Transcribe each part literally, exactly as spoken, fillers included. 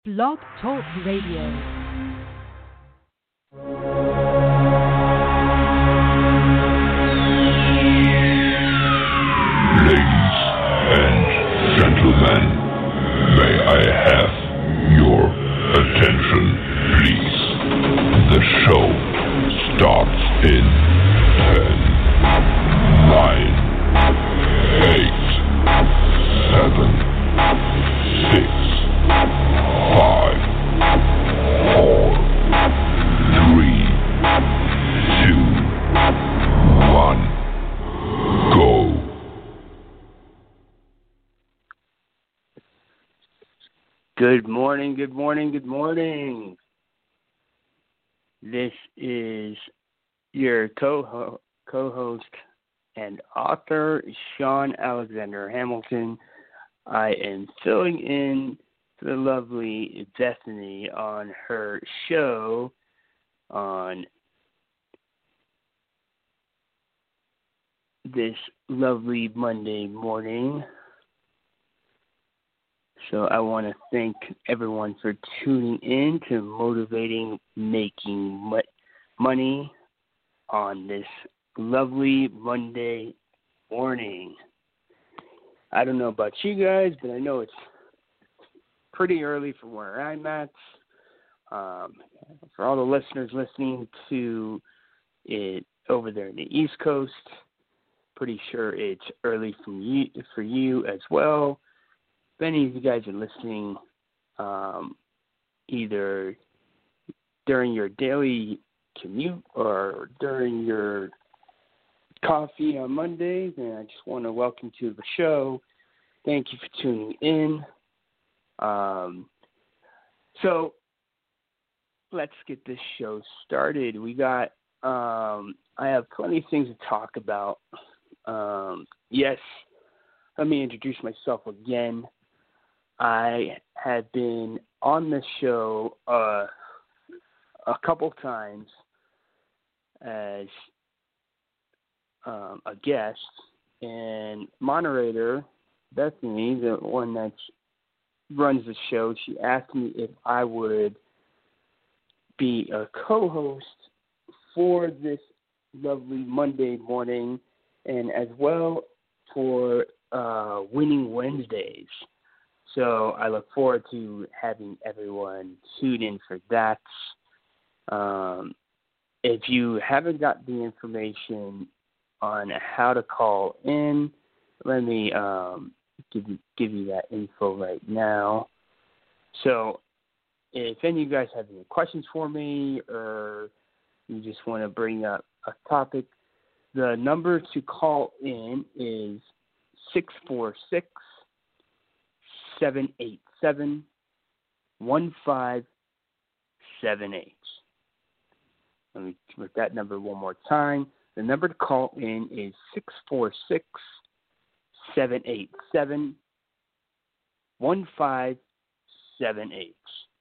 Blog Talk Radio. Ladies and gentlemen, may I have your attention, please? The show starts in ten, nine, eight, seven, six, five, four, three, two, one, go. Good morning, good morning, good morning. This is your co co-host and author, Sean Alexander Hamilton. I am filling in for the lovely Bethany on her show on this lovely Monday morning. So I want to thank everyone for tuning in to Motivating Making Mo- Money on this lovely Monday morning. I don't know about you guys, but I know it's pretty early for where I'm at. Um, for all the listeners listening to it over there in the East Coast, pretty sure it's early from you, for you as well. If any of you guys are listening um, either during your daily commute or during your coffee on Mondays, and I just want to welcome you to the show. Thank you for tuning in. Um, so let's get this show started. We got, um, I have plenty of things to talk about. Um, yes, let me introduce myself again. I have been on the show uh, a couple times as um, a guest, and moderator Bethany, the one that runs the show, she asked me if I would be a co-host for this lovely Monday morning, and as well for uh, Winning Wednesdays. So I look forward to having everyone tune in for that. Um, if you haven't got the information on how to call in, let me um, give you, give you that info right now. So if any of you guys have any questions for me, or you just want to bring up a topic, the number to call in is six four six, seven eight seven, one five seven eight. Let me repeat that number one more time. The number to call in is six four six, seven eight seven, one five seven eight.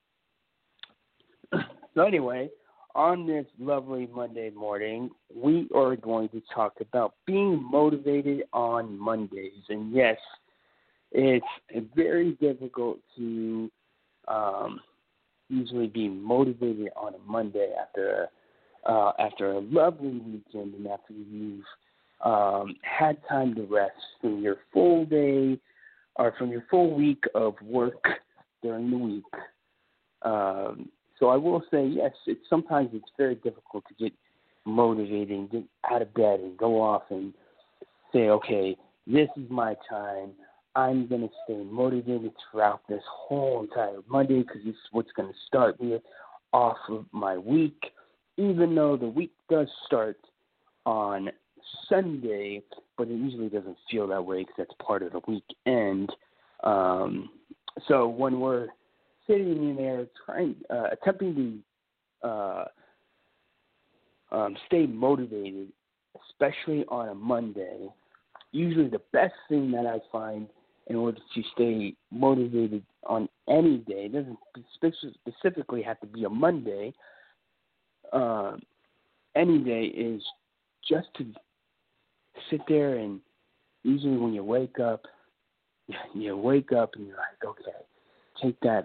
So anyway, on this lovely Monday morning, we are going to talk about being motivated on Mondays. And yes, it's very difficult to um, usually be motivated on a Monday after uh, after a lovely weekend and after you've um, had time to rest from your full day or from your full week of work during the week. Um, so I will say, yes, it's sometimes it's very difficult to get motivated and get out of bed and go off and say, okay, this is my time. I'm going to stay motivated throughout this whole entire Monday because this is what's going to start me off of my week, even though the week does start on Sunday, but it usually doesn't feel that way because that's part of the weekend. Um, so when we're sitting in there trying, uh, attempting to uh, um, stay motivated, especially on a Monday, usually the best thing that I find in order to stay motivated on any day, it doesn't specifically have to be a Monday, uh, any day, is just to sit there and usually when you wake up, you wake up and you're like, okay, take that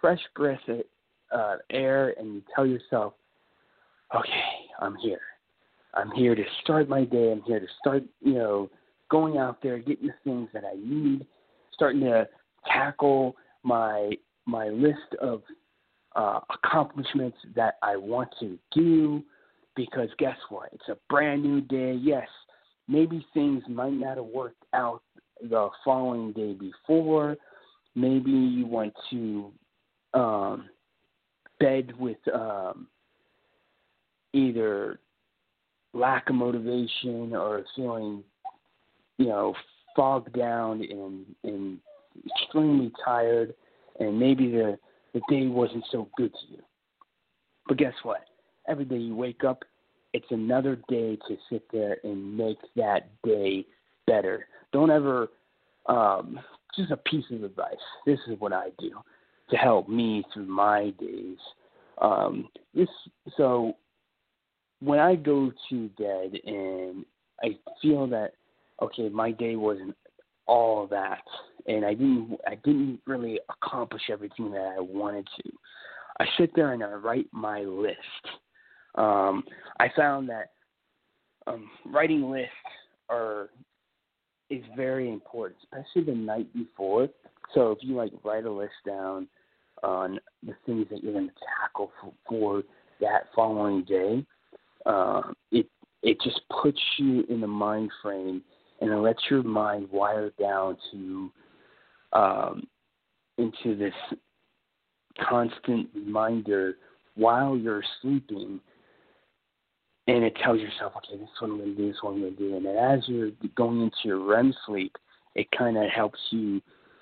fresh breath of uh, air, and you tell yourself, okay, I'm here. I'm here to start my day. I'm here to start, you know, going out there, getting the things that I need, starting to tackle my my list of uh, accomplishments that I want to do, because guess what? It's a brand new day. Yes, maybe things might not have worked out the following day before. Maybe you went to um, bed with um, either lack of motivation or feeling, you know, fogged down and, and extremely tired, and maybe the, the day wasn't so good to you. But guess what? Every day you wake up, it's another day to sit there and make that day better. Don't ever, um, just a piece of advice. This is what I do to help me through my days. Um, this, so when I go to bed and I feel that, okay, my day wasn't all that, and I didn't, I didn't really accomplish everything that I wanted to, I sit there and I write my list. Um, I found that um, writing lists are is very important, especially the night before. So if you like write a list down on the things that you're going to tackle for, for that following day, uh, it it just puts you in the mind frame, and it lets your mind wire down to um, into this constant reminder while you're sleeping. And it tells yourself, okay, this is what I'm going to do, this is what I'm going to do. And then as you're going into your R E M sleep, it kind of helps you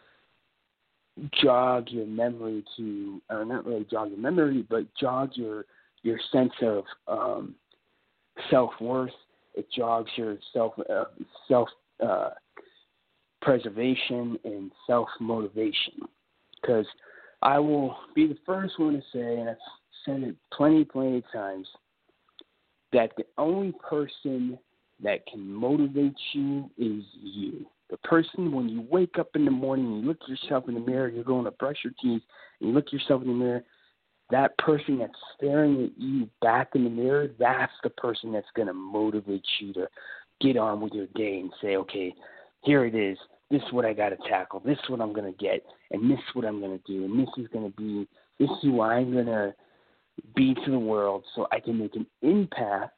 jog your memory to, or not really jog your memory, but jog your your sense of um, self-worth. It jogs your self uh, self uh, preservation and self-motivation. Because I will be the first one to say, and I've said it plenty, plenty of times, that the only person that can motivate you is you. The person, when you wake up in the morning and you look yourself in the mirror, you're going to brush your teeth, and you look yourself in the mirror, that person that's staring at you back in the mirror, that's the person that's going to motivate you to get on with your day and say, okay, here it is. This is what I got to tackle. This is what I'm going to get, and this is what I'm going to do, and this is going to be, this is who I'm going to be to the world, so I can make an impact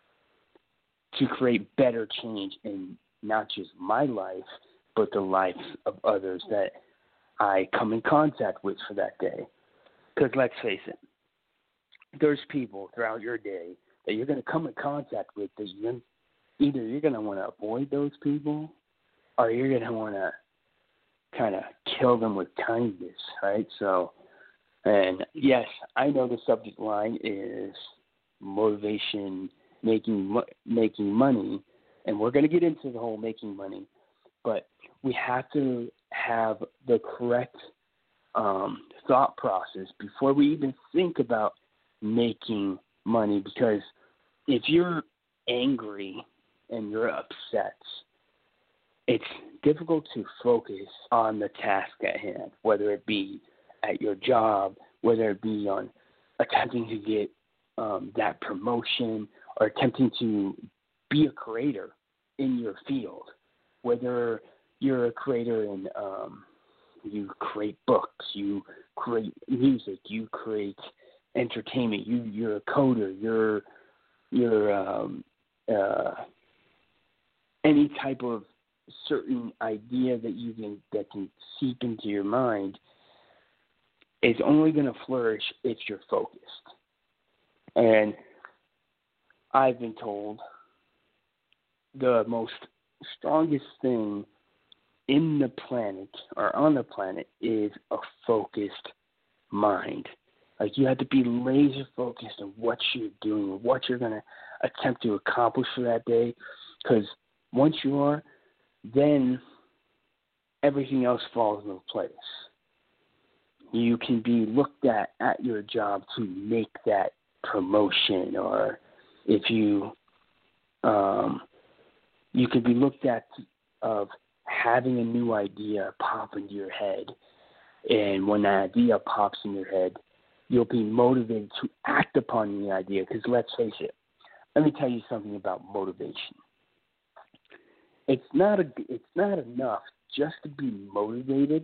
to create better change in not just my life, but the lives of others that I come in contact with for that day. Because let's face it, there's people throughout your day that you're going to come in contact with that you're, either you're going to want to avoid those people, or you're going to want to kind of kill them with kindness, right? So, and yes, I know the subject line is motivation, making making money, and we're going to get into the whole making money, but we have to have the correct um, thought process before we even think about making money, because if you're angry and you're upset, it's difficult to focus on the task at hand, whether it be at your job, whether it be on attempting to get um, that promotion or attempting to be a creator in your field, whether you're a creator in, um, you create books, you create music, you create entertainment, you, you're a coder, you're, you're um, uh, any type of certain idea that you can, that can seep into your mind, is only going to flourish if you're focused. And I've been told the most strongest thing in the planet or on the planet is a focused mind. Like, you have to be laser focused on what you're doing, what you're going to attempt to accomplish for that day. Because once you are, then everything else falls into place. You can be looked at at your job to make that promotion, or if you um, you could be looked at of having a new idea pop into your head, And when that idea pops in your head, you'll be motivated to act upon the idea. Because let's face it, let me tell you something about motivation. It's not a, it's not enough just to be motivated.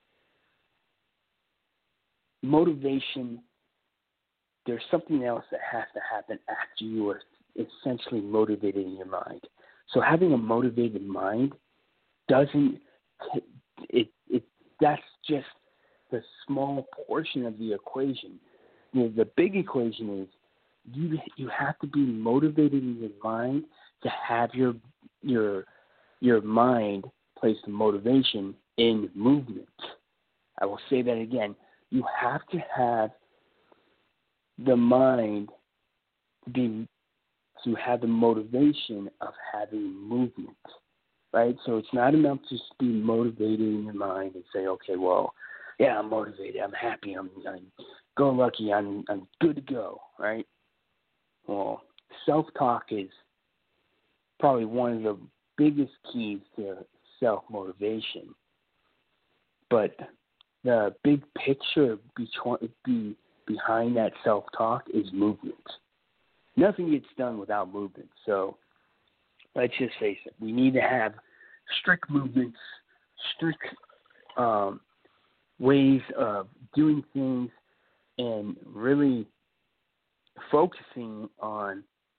Motivation, there's something else that has to happen after you are essentially motivated in your mind. So having a motivated mind doesn't, it, it, that's just the small portion of the equation. You know, the big equation is you you have to be motivated in your mind to have your your your mind place the motivation in movement. I will say that again. You have to have the mind to be to have the motivation of having movement, right? So it's not enough to just be motivated in your mind and say, okay, well, yeah, I'm motivated, I'm happy, I'm, I'm go lucky, I'm I'm good to go, right? Well, self-talk is probably one of the biggest keys to self-motivation, but the big picture be, behind that self-talk is movement. Nothing gets done without movement. So let's just face it. We need to have strict movements, strict um, ways of doing things, and really focusing on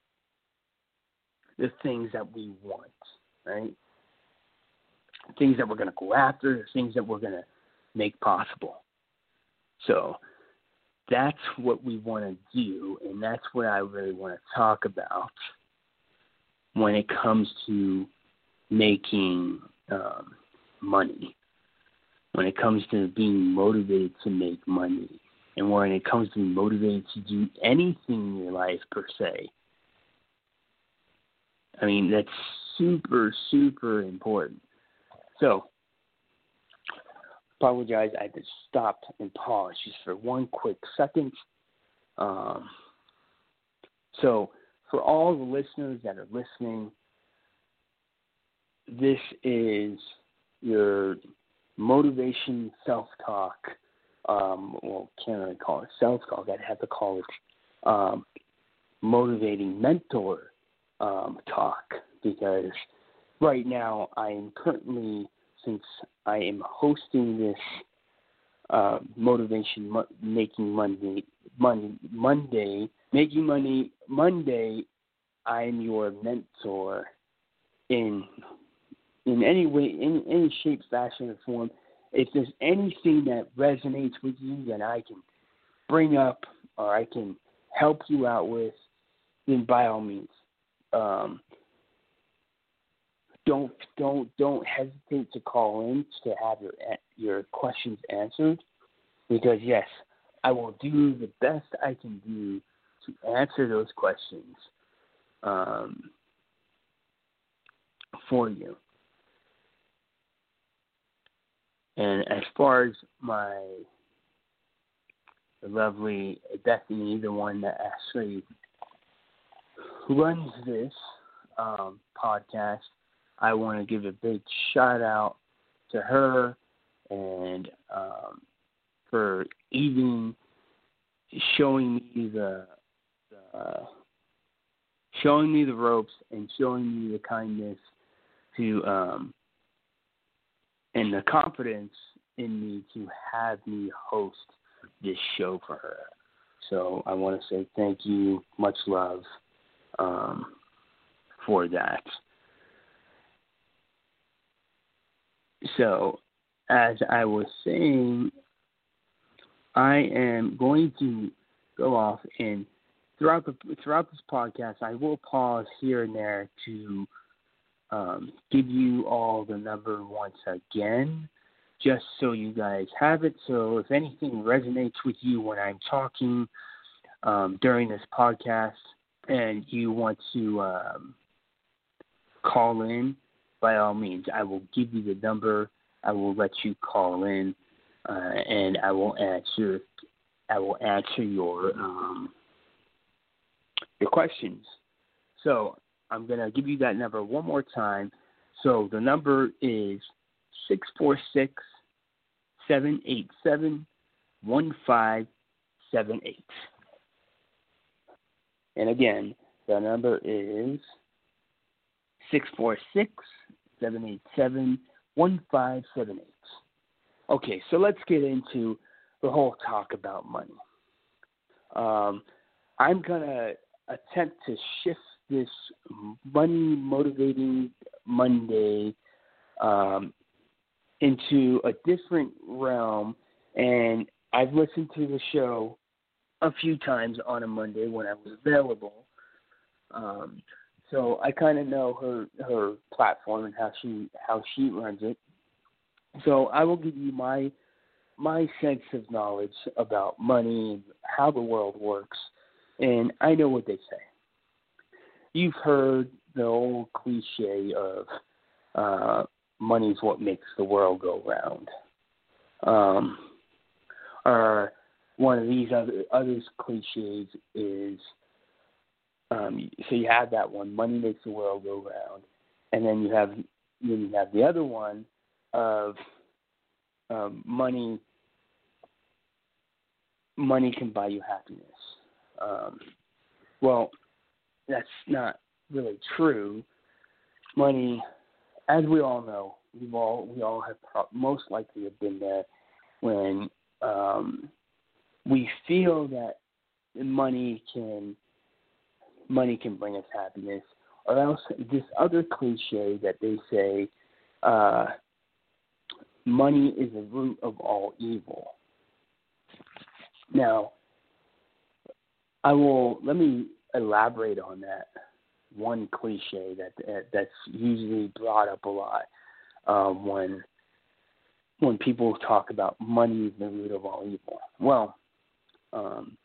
the things that we want, right? Things that we're going to go after, things that we're going to make possible. So that's what we want to do, and that's what I really want to talk about when it comes to making um, money, when it comes to being motivated to make money, and when it comes to being motivated to do anything in your life per se. I mean, that's super, super important. So, apologize, I had to stop and pause just for one quick second. Um, so, for all the listeners that are listening, this is your motivation self-talk. Um, well, can't really call it self-talk. I'd have to call it um, motivating mentor um, talk, because right now I am currently, since I am hosting this uh, motivation mo- making Monday, Monday, Monday, making money Monday, I am your mentor in in any way, in any shape, fashion, or form. If there's anything that resonates with you that I can bring up or I can help you out with, then by all means, um, don't don't don't hesitate to call in to have your your questions answered. Because yes, I will do the best I can do to answer those questions um, for you. And as far as my lovely Bethany, the one that actually runs this um, podcast, I want to give a big shout out to her and um, for even showing me the, the uh, showing me the ropes and showing me the kindness to um, and the confidence in me to have me host this show for her. So I want to say thank you, much love um, for that. So as I was saying, I am going to go off and throughout the throughout this podcast, I will pause here and there to Um, give you all the number once again, just so you guys have it. So if anything resonates with you when I'm talking um, during this podcast and you want to um, call in, by all means, I will give you the number. I will let you call in, uh, and I will answer. I will answer your um, your questions. So I'm going to give you that number one more time. So the number is six four six, seven eight seven, one five seven eight. And again, the number is six four six, seven eight seven, one five seven eight. Okay, so let's get into the whole talk about money. Um, I'm going to attempt to shift this money motivating Monday um, into a different realm, and I've listened to the show a few times on a Monday when I was available. Um, so I kind of know her her platform and how she how she runs it. So I will give you my my sense of knowledge about money and how the world works, and I know what they say. You've heard the old cliche of uh, money's what makes the world go round. Um, or one of these other others cliches is, um, so you have that one, money makes the world go round, and then you have then you have the other one of um, money. Money can buy you happiness. Um, well, that's not really true. Money, as we all know, we've all we all have pro- most likely have been there when um, we feel that money can money can bring us happiness, or else this other cliche that they say, uh, money is the root of all evil. Now, I will let me elaborate on that one cliche that, that that's usually brought up a lot um, when when people talk about money is the root of all evil. Well, um,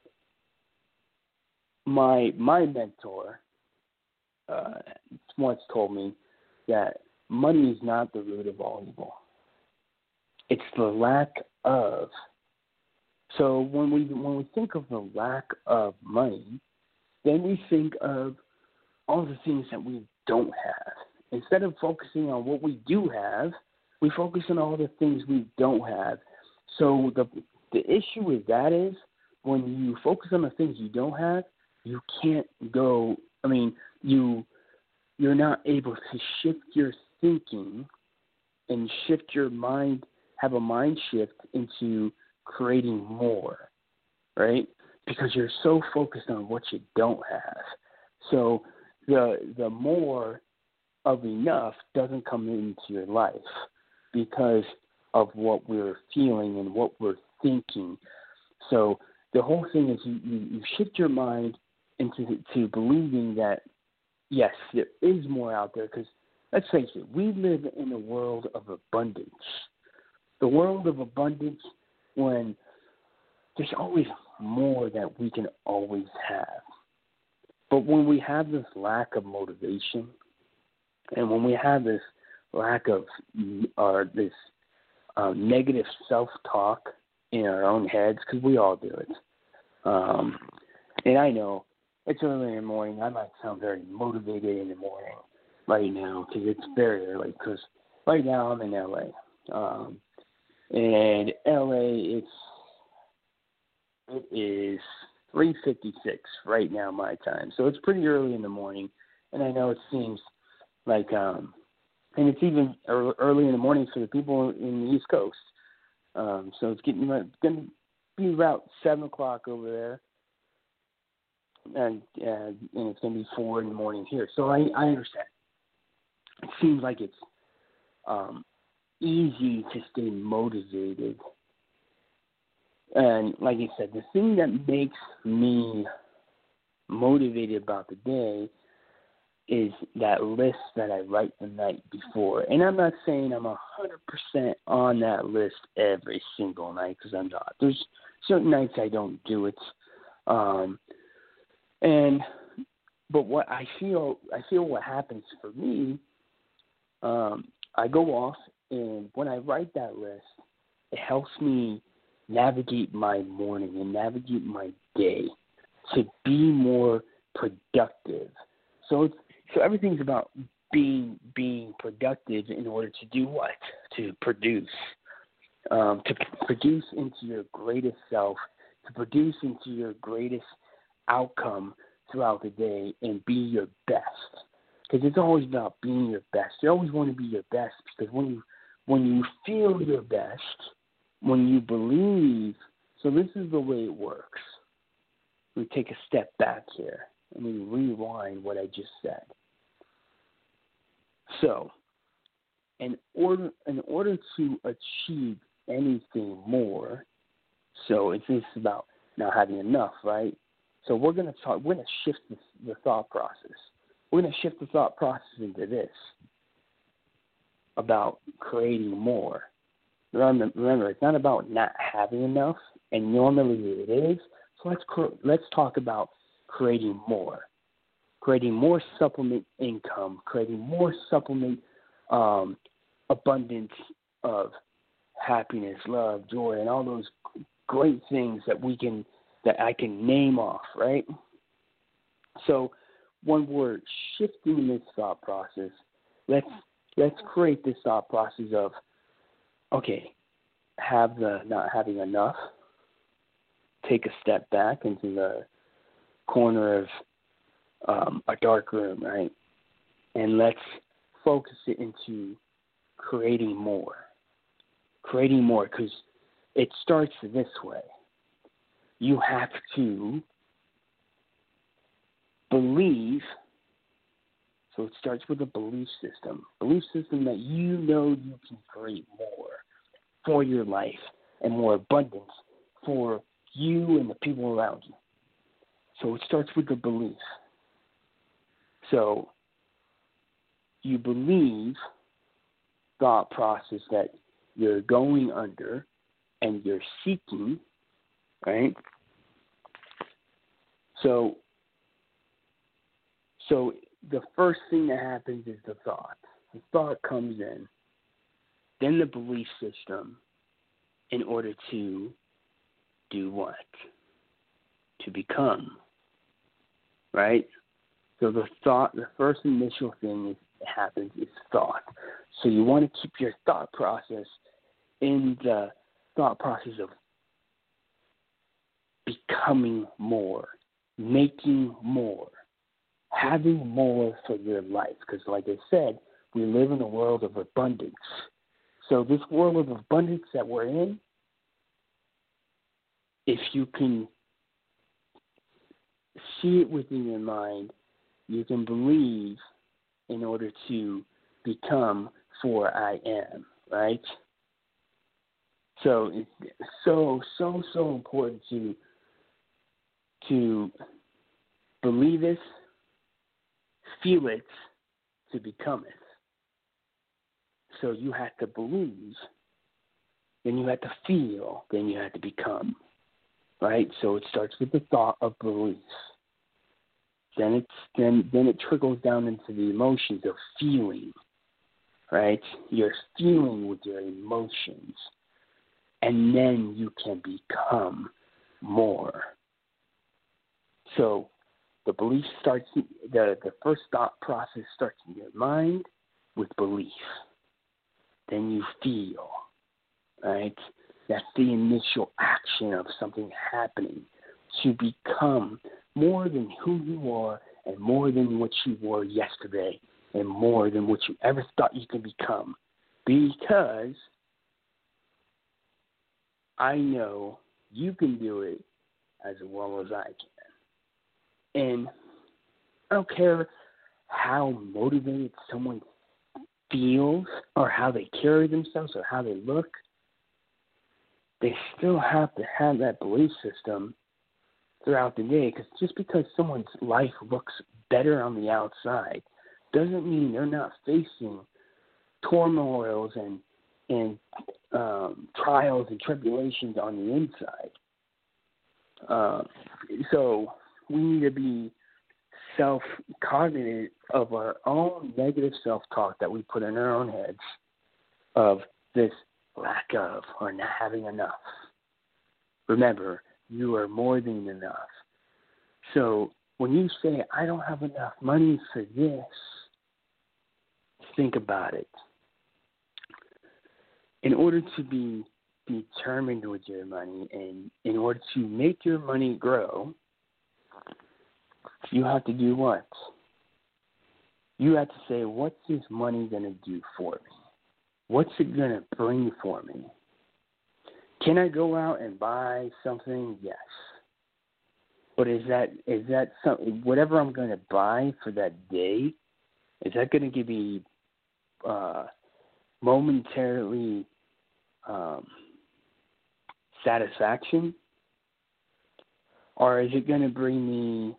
my my mentor uh, once told me that money is not the root of all evil. It's the lack of. So when we when we think of the lack of money, then we think of all the things that we don't have. Instead of focusing on what we do have, we focus on all the things we don't have. So the the issue with that is when you focus on the things you don't have, you can't go. I mean, you you're not able to shift your thinking and shift your mind, have a mind shift into creating more, right? Because you're so focused on what you don't have. So the the more of enough doesn't come into your life because of what we're feeling and what we're thinking. So the whole thing is you, you, you shift your mind into to believing that, yes, there is more out there, because let's face it, we live in a world of abundance. The world of abundance when there's always more that we can always have. But when we have this lack of motivation, and when we have this lack of or this um, negative self-talk in our own heads, because we all do it. Um, and I know it's early in the morning. I might sound very motivated in the morning right now because it's very early. Because right now I'm in L A, um, and L A it's it is three fifty-six right now my time, so it's pretty early in the morning. And I know it seems like, um, and it's even early in the morning for the people in the East Coast. Um, so it's getting it's going to be about seven o'clock over there, and uh, and it's going to be four in the morning here. So I, I understand. It seems like it's um, easy to stay motivated. And like I said, the thing that makes me motivated about the day is that list that I write the night before. And I'm not saying I'm one hundred percent on that list every single night, because I'm not. There's certain nights I don't do it. Um, and but what I feel, I feel what happens for me, um, I go off, and when I write that list, it helps me navigate my morning and navigate my day to be more productive. So it's, so everything's about being being productive in order to do what? To produce. um, to produce into your greatest self, to produce into your greatest outcome throughout the day and be your best. Because it's always about being your best. You always want to be your best because when you when you feel your best, when you believe, so this is the way it works. We take a step back here and we rewind what I just said. So, in order in order to achieve anything more, so it's just about not having enough, right? So we're going to talk. We're going to shift the, the thought process. We're going to shift the thought process into this about creating more. Remember, remember, it's not about not having enough, and normally it is. So let's let's talk about creating more, creating more supplement income, creating more supplement um, abundance of happiness, love, joy, and all those great things that we can that I can name off, right? So, one word, shifting this thought process. Let's let's create this thought process of, okay, have the not having enough. Take a step back into the corner of um, a dark room, right? And let's focus it into creating more. Creating more, because it starts this way. You have to believe, so it starts with a belief system. Belief system that you know you can create more for your life and more abundance for you and the people around you. So it starts with the belief. So you believe thought process that you're going under and you're seeking, right? So so the first thing that happens is the thought. The thought comes in, then the belief system in order to do what? To become, right? So the thought, the first initial thing is, happens is thought. So you want to keep your thought process in the thought process of becoming more, making more, having more for your life. Because like I said, we live in a world of abundance. So this world of abundance that we're in, if you can see it within your mind, you can believe in order to become for I am, right? So it's so, so, so important to to believe it, feel it, to become it. So you have to believe, then you have to feel, then you have to become, right? So it starts with the thought of belief. Then it's then then it trickles down into the emotions of feeling, right? You're feeling with your emotions, and then you can become more. So the belief starts, the, the first thought process starts in your mind with belief. Then you feel, right? That's the initial action of something happening to become more than who you are and more than what you were yesterday and more than what you ever thought you could become. Because I know you can do it as well as I can. And I don't care how motivated someone feels or how they carry themselves or how they look, they still have to have that belief system throughout the day, because just because someone's life looks better on the outside doesn't mean they're not facing turmoils and and um, trials and tribulations on the inside. Uh, so we need to be self-cognizant of our own negative self-talk that we put in our own heads of this lack of or not having enough. Remember, you are more than enough. So when you say, I don't have enough money for this, think about it. In order to be determined with your money, and in order to make your money grow, you have to do what? You have to say, what's this money going to do for me? What's it going to bring for me? Can I go out and buy something? Yes. But is that is that something, whatever I'm going to buy for that day, is that going to give me uh, momentarily um, satisfaction? Or is it going to bring me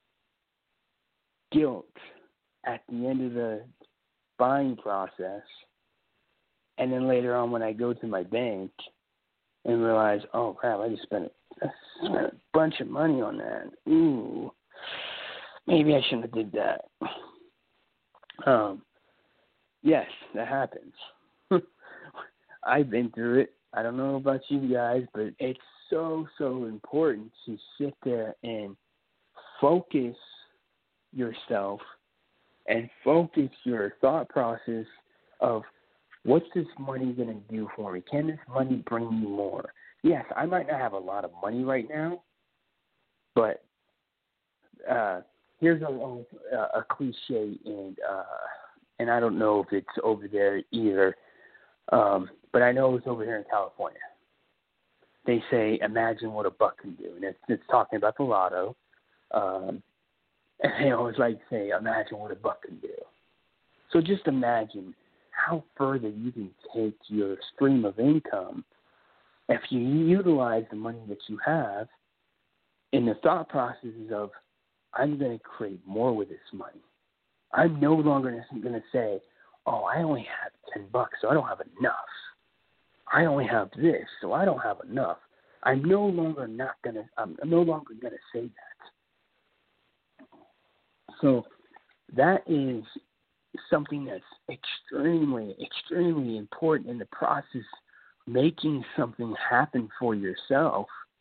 guilt at the end of the buying process, and then later on when I go to my bank and realize, oh crap, I just spent, I spent a bunch of money on that. Ooh, maybe I shouldn't have did that. Um, yes, that happens. I've been through it. I don't know about you guys, but it's so, so important to sit there and focus yourself and focus your thought process of, what's this money going to do for me? Can this money bring me more? Yes, I might not have a lot of money right now, but uh, here's a, a, a cliche, and uh, and I don't know if it's over there either, um, but I know it's over here in California. They say, imagine what a buck can do, and it's, it's talking about the lotto. Um, and they always like to say, imagine what a buck can do. So just imagine how further you can take your stream of income if you utilize the money that you have in the thought processes of, I'm going to create more with this money. I'm no longer going to say, oh, I only have ten bucks, so I don't have enough. I only have this, so I don't have enough. I'm no longer not going to, I'm no longer going to say that. So that is something that's extremely, extremely important in the process, making something happen for yourself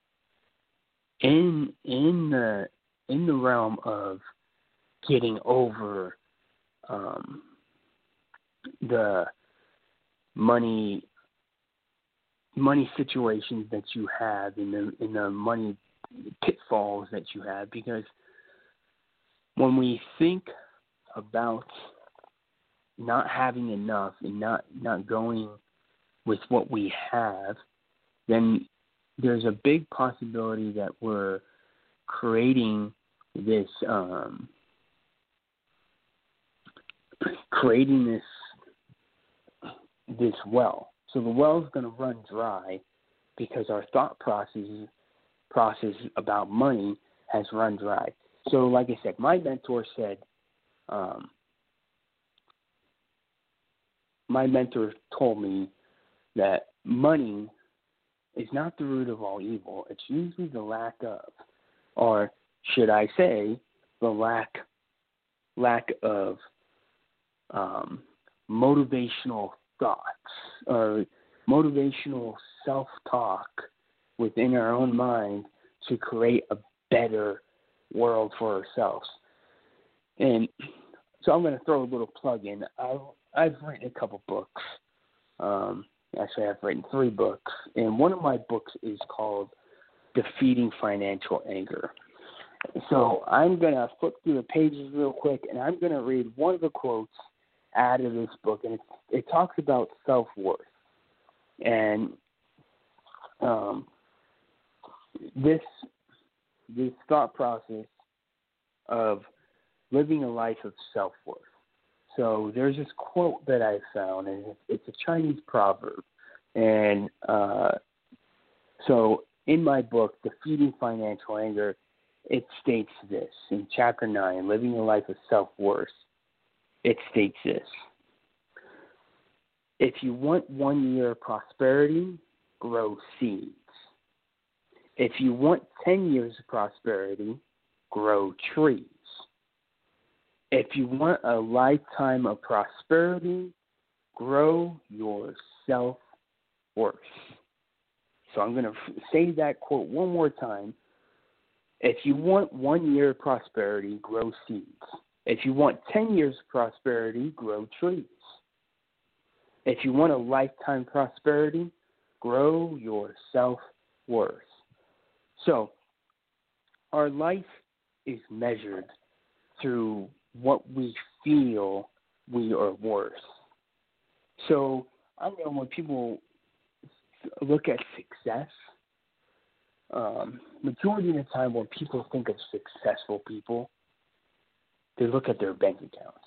in in the in the realm of getting over um, the money money situations that you have, in the in the money pitfalls that you have, because when we think about not having enough and not, not going with what we have, then there's a big possibility that we're creating this um, creating this this well. So the well is going to run dry because our thought process process about money has run dry. So like I said, my mentor said, um, my mentor told me that money is not the root of all evil. It's usually the lack of, or should I say, the lack lack of um, motivational thoughts or motivational self-talk within our own mind to create a better world for ourselves. And so I'm going to throw a little plug in. I've, I've written a couple books. Um, actually, I've written three books. And one of my books is called Defeating Financial Anger. So I'm going to flip through the pages real quick, and I'm going to read one of the quotes out of this book. And it, it talks about self-worth. And um, this this thought process of living a life of self-worth. So there's this quote that I found, and it's a Chinese proverb. And uh, so in my book, Defeating Financial Anger, it states this. In chapter nine, Living a Life of Self-Worth, it states this. If you want one year of prosperity, grow seeds. If you want ten years of prosperity, grow trees. If you want a lifetime of prosperity, grow your self-worth. So I'm going to say that quote one more time. If you want one year of prosperity, grow seeds. If you want ten years of prosperity, grow trees. If you want a lifetime prosperity, grow your self-worth. So, our life is measured through what we feel we are worth. So, I know when people look at success, um, majority of the time when people think of successful people, they look at their bank accounts.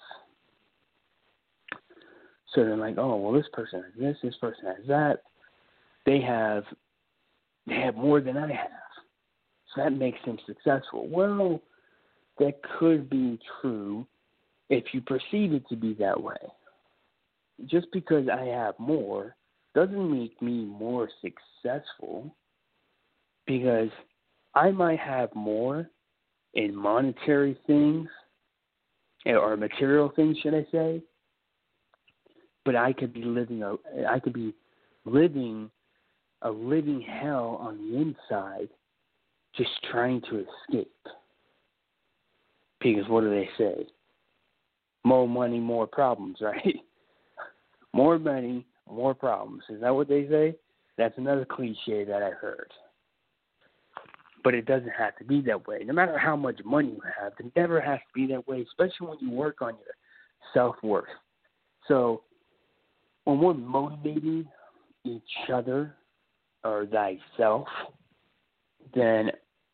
So they're like, oh, well, this person has this, this person has that. They have, they have more than I have. So that makes them successful. Well, that could be true if you perceive it to be that way. Just because I have more doesn't make me more successful, because I might have more in monetary things, or material things, should I say, but I could be living a, I could be living a living hell on the inside, just trying to escape. Because what do they say? More money, more problems, right? More money, more problems. Is that what they say? That's another cliche that I heard. But it doesn't have to be that way. No matter how much money you have, it never has to be that way, especially when you work on your self-worth. So when we're motivating each other or thyself, then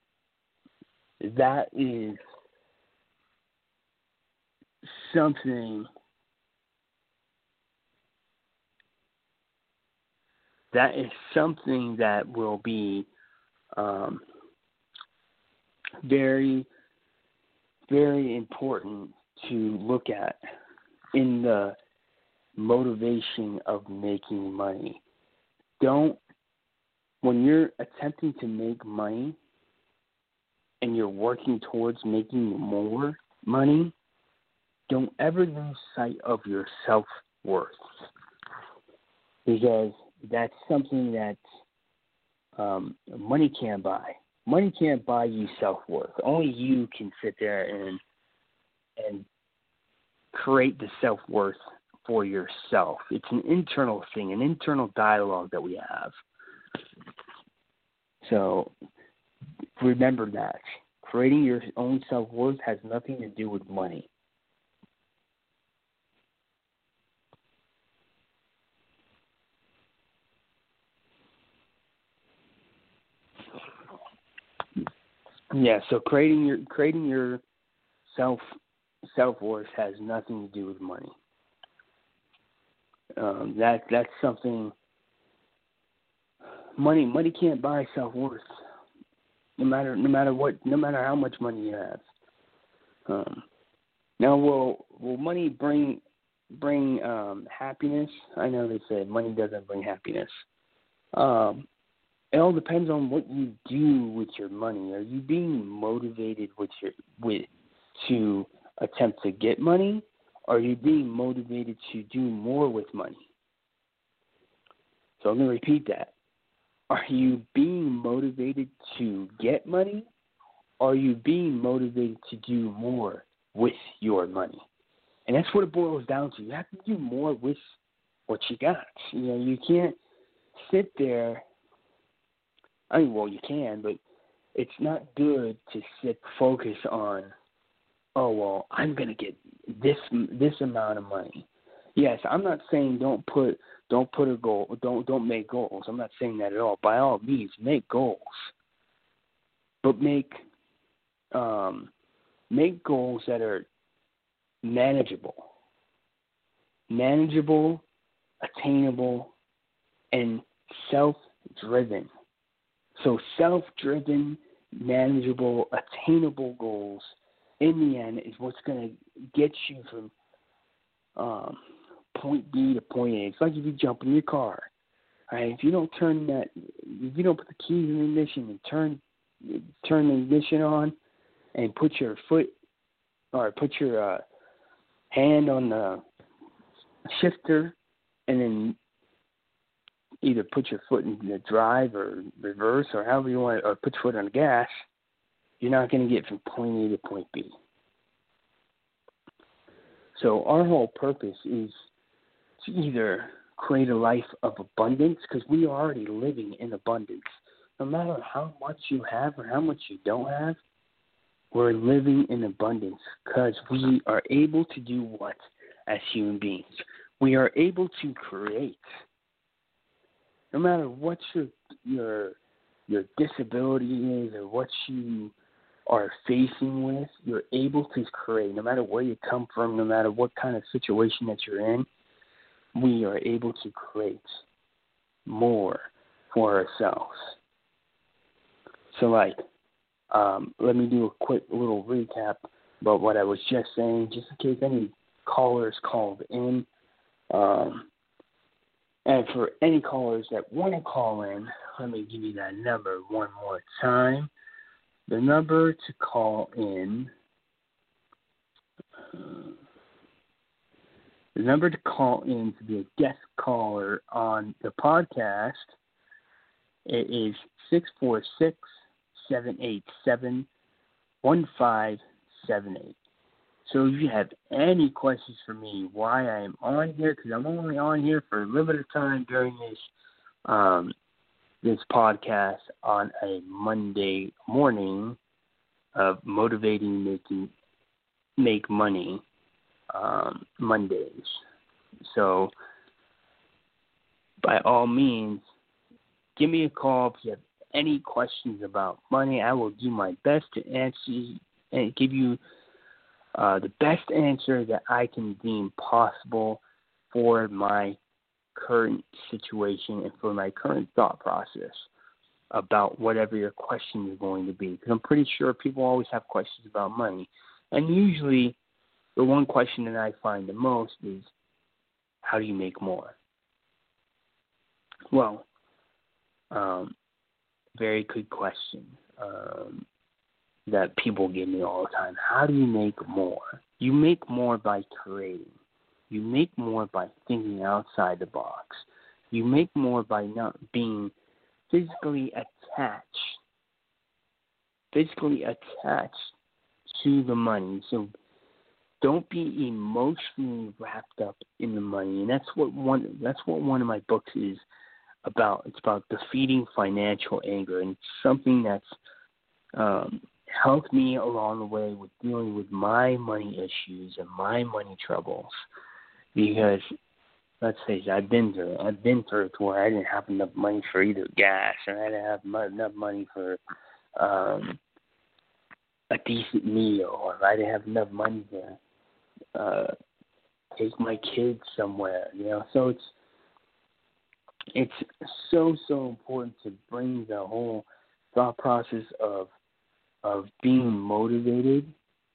that is something that is something that will be um, very, very important to look at in the motivation of making money. Don't, when you're attempting to make money and you're working towards making more money, don't ever lose sight of your self-worth, because that's something that um, money can't buy. Money can't buy you self-worth. Only you can sit there and and create the self-worth for yourself. It's an internal thing, an internal dialogue that we have. So remember that. Creating your own self-worth has nothing to do with money. Yeah, so creating your creating your self self worth has nothing to do with money. Um, that that's something. Money money can't buy self worth. No matter no matter what no matter how much money you have. Um, now, will will money bring bring um, happiness? I know they say money doesn't bring happiness. Um, It all depends on what you do with your money. Are you being motivated with your with to attempt to get money? Or are you being motivated to do more with money? So I'm going to repeat that. Are you being motivated to get money? Or are you being motivated to do more with your money? And that's what it boils down to. You have to do more with what you got. You know, you can't sit there. I mean, well, you can, but it's not good to sit focus on, oh, well, I'm going to get this this amount of money. Yes, I'm not saying don't put don't put a goal, don't don't make goals. I'm not saying that at all. By all means, make goals, but make um, make goals that are manageable, manageable, attainable, and self-driven. So self-driven, manageable, attainable goals, in the end, is what's going to get you from um, point B to point A. It's like if you jump in your car. Right? If you don't turn that, if you don't put the keys in the ignition and turn turn the ignition on, and put your foot or put your uh, hand on the shifter, and then either put your foot in the drive or reverse or however you want, or put your foot on the gas, you're not going to get from point A to point B. So our whole purpose is to either create a life of abundance, because we are already living in abundance. No matter how much you have or how much you don't have, we're living in abundance because we are able to do what as human beings? We are able to create. No matter what your your your disability is or what you are facing with, you're able to create. No matter where you come from, no matter what kind of situation that you're in, we are able to create more for ourselves. So, like, um, let me do a quick little recap about what I was just saying, just in case any callers called in. Um, and for any callers that want to call in, let me give you that number one more time. The number to call in, uh, the number to call in to be a guest caller on the podcast, it is six four six, seven eight seven, one five seven eight. So if you have any questions for me, why I am on here, because I'm only on here for a limited time during this um, this podcast on a Monday morning of motivating making make money um, Mondays. So by all means, give me a call if you have any questions about money. I will do my best to answer and give you uh, the best answer that I can deem possible for my current situation and for my current thought process about whatever your question is going to be. Because I'm pretty sure people always have questions about money. And usually the one question that I find the most is, how do you make more? Well, um, very good question um, that people give me all the time. How do you make more? You make more by creating. You make more by thinking outside the box. You make more by not being physically attached, physically attached to the money. So don't be emotionally wrapped up in the money. And that's what one that's what one of my books is about. It's about defeating financial anger, and it's something that's um, helped me along the way with dealing with my money issues and my money troubles. Because let's face it, I've been through it. I've been through it to where I didn't have enough money for either gas, and I didn't have enough money for um, a decent meal, or I didn't have enough money to uh, take my kids somewhere. You know, so it's it's so so important to bring the whole thought process of of being motivated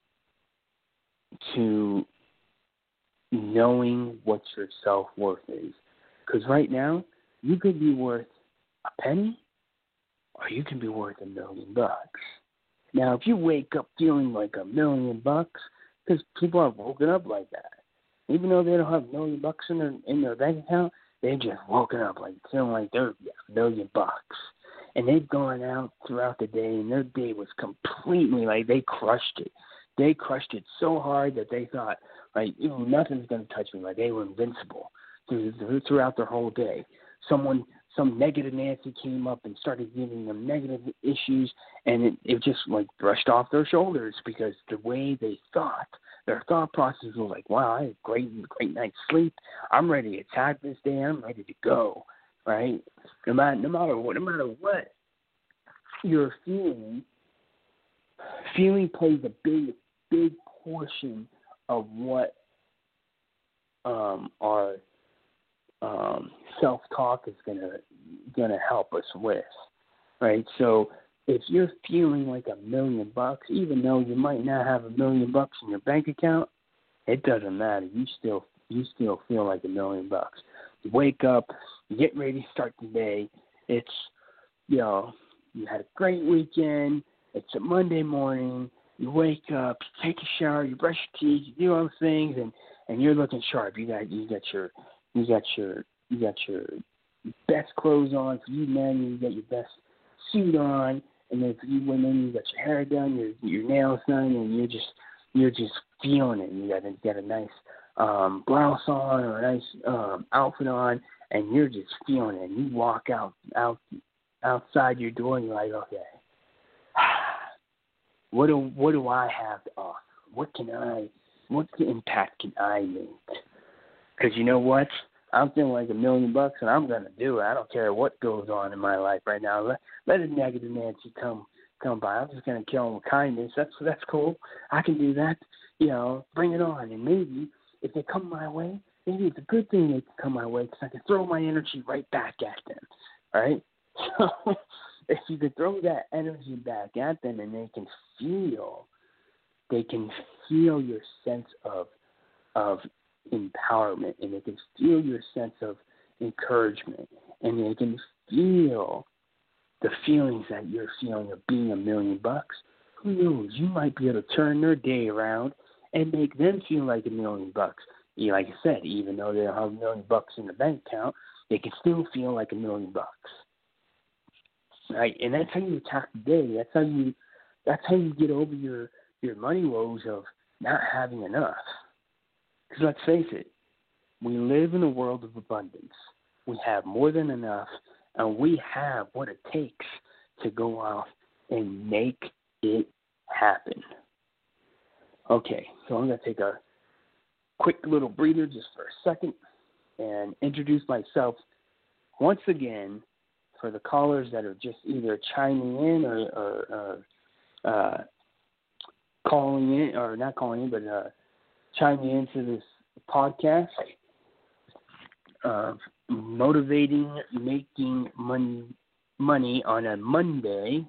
to knowing what your self-worth is. Because right now, you could be worth a penny, or you can be worth a million bucks. Now, if you wake up feeling like a million bucks, because people have woken up like that. Even though they don't have a million bucks in their, in their bank account, they've just woken up like feeling like they're a million bucks. And they've gone out throughout the day, and their day was completely like they crushed it. They crushed it so hard that they thought, like, you know, nothing's going to touch me. Like, they were invincible throughout their whole day. Someone, some negative Nancy came up and started giving them negative issues, and it, it just, like, brushed off their shoulders because the way they thought, their thought process was like, wow, I had a great, great night's sleep. I'm ready to attack this day. I'm ready to go, right? No matter, no matter what, no matter what you're feeling, feeling plays a big, big portion of what um, our um, self-talk is gonna gonna help us with, right? So if you're feeling like a million bucks, even though you might not have a million bucks in your bank account, it doesn't matter. You still you still feel like a million bucks. You wake up, you get ready to start the day. It's, you know, you had a great weekend. It's a Monday morning. You wake up, you take a shower, you brush your teeth, you do all the things, and, and you're looking sharp. You got you got your you got your you got your best clothes on. For you men, you got your best suit on, and then for you women, you got your hair done, your your nails done, and you're just you're just feeling it. You got a, you got a nice um, blouse on or a nice um, outfit on, and you're just feeling it. And you walk out, out outside your door, and you're like, okay, what do what do I have to offer? What can I, what impact can I make? Because you know what? I'm feeling like a million bucks, and I'm going to do it. I don't care what goes on in my life right now. Let, let a negative Nancy come come by. I'm just going to kill him with kindness. That's that's cool. I can do that. You know, bring it on. And maybe if they come my way, maybe it's a good thing they can come my way because I can throw my energy right back at them, right? So if you can throw that energy back at them and they can feel, they can feel your sense of of empowerment, and they can feel your sense of encouragement, and they can feel the feelings that you're feeling of being a million bucks. Who knows? You might be able to turn their day around and make them feel like a million bucks. Like I said, even though they don't have a million bucks in the bank account, they can still feel like a million bucks. Right? And that's how you attack the day. That's how you that's how you get over your, your money woes of not having enough. Because let's face it, we live in a world of abundance. We have more than enough, and we have what it takes to go out and make it happen. Okay, so I'm going to take a quick little breather just for a second and introduce myself once again for the callers that are just either chiming in or, or, or uh, calling in, or not calling in, but uh, chiming into this podcast, uh, motivating making money, money on a Monday.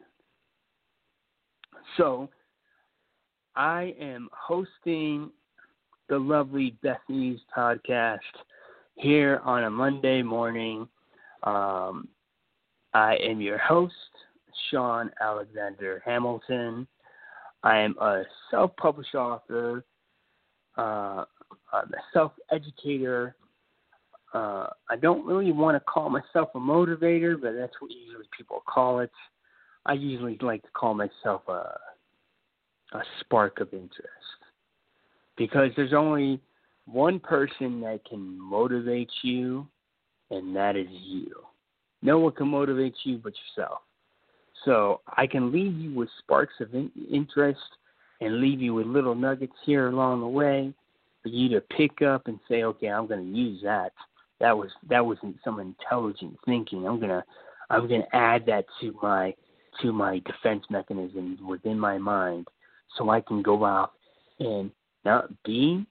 So I am hosting the lovely Bethany's podcast here on a Monday morning. Um, I am your host, Sean Alexander Hamilton. I am a self-published author. Uh, I'm a self-educator. Uh, I don't really want to call myself a motivator, but that's what usually people call it. I usually like to call myself a, a spark of interest, because there's only one person that can motivate you, and that is you. No one can motivate you but yourself. So I can leave you with sparks of in- interest and leave you with little nuggets here along the way for you to pick up and say, okay, I'm going to use that. That was that wasn't some intelligent thinking. I'm gonna I'm gonna add that to my to my defense mechanism within my mind, so I can go out and not be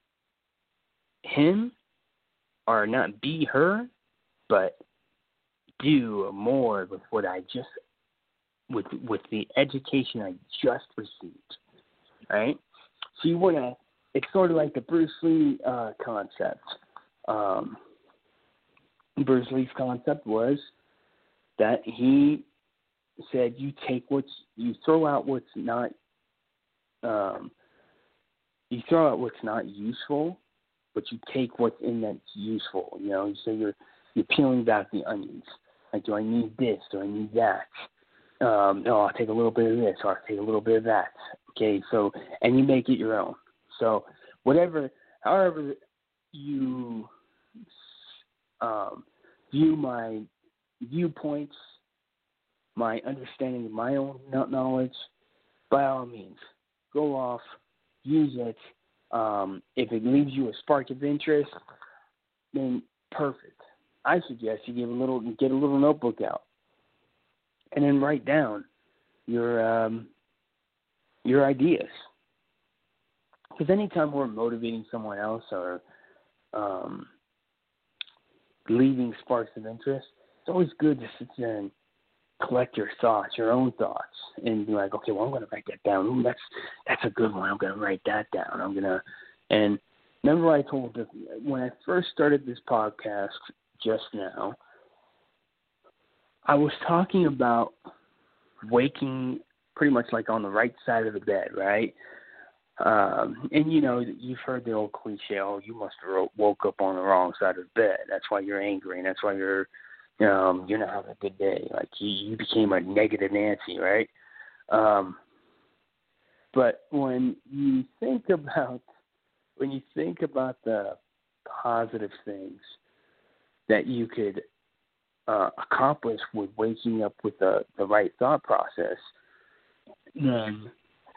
him or not be her, but do more with what I just with with the education I just received. Right? So you wanna it's sort of like the Bruce Lee uh, concept. Um, Bruce Lee's concept was that he said you take what's you throw out what's not um, you throw out what's not useful, but you take what's in that's useful. You know, so you're you're peeling back the onions. Like, do I need this? Do I need that? Um, no, I'll take a little bit of this, or I'll take a little bit of that. Okay, so and you make it your own. So whatever, however you um, view my viewpoints, my understanding of my own knowledge, by all means, go off, use it. Um, if it leaves you a spark of interest, then perfect. I suggest you give a little, get a little notebook out, and then write down your um, your ideas. Because anytime we're motivating someone else or um, leaving sparks of interest, it's always good to sit there and collect your thoughts, your own thoughts, and be like, okay, well, I'm going to write that down. Ooh, that's that's a good one. I'm going to write that down. I'm going to, and remember I told you, when I first started this podcast just now, I was talking about waking pretty much like on the right side of the bed, right? Um, and, you know, you've heard the old cliche, oh, you must have woke up on the wrong side of the bed. That's why you're angry, and that's why you're, um, you're not having a good day. Like, you, you became a negative Nancy, right? Um, but when you think about when you think about the positive things that you could uh, accomplish with waking up with the, the right thought process, then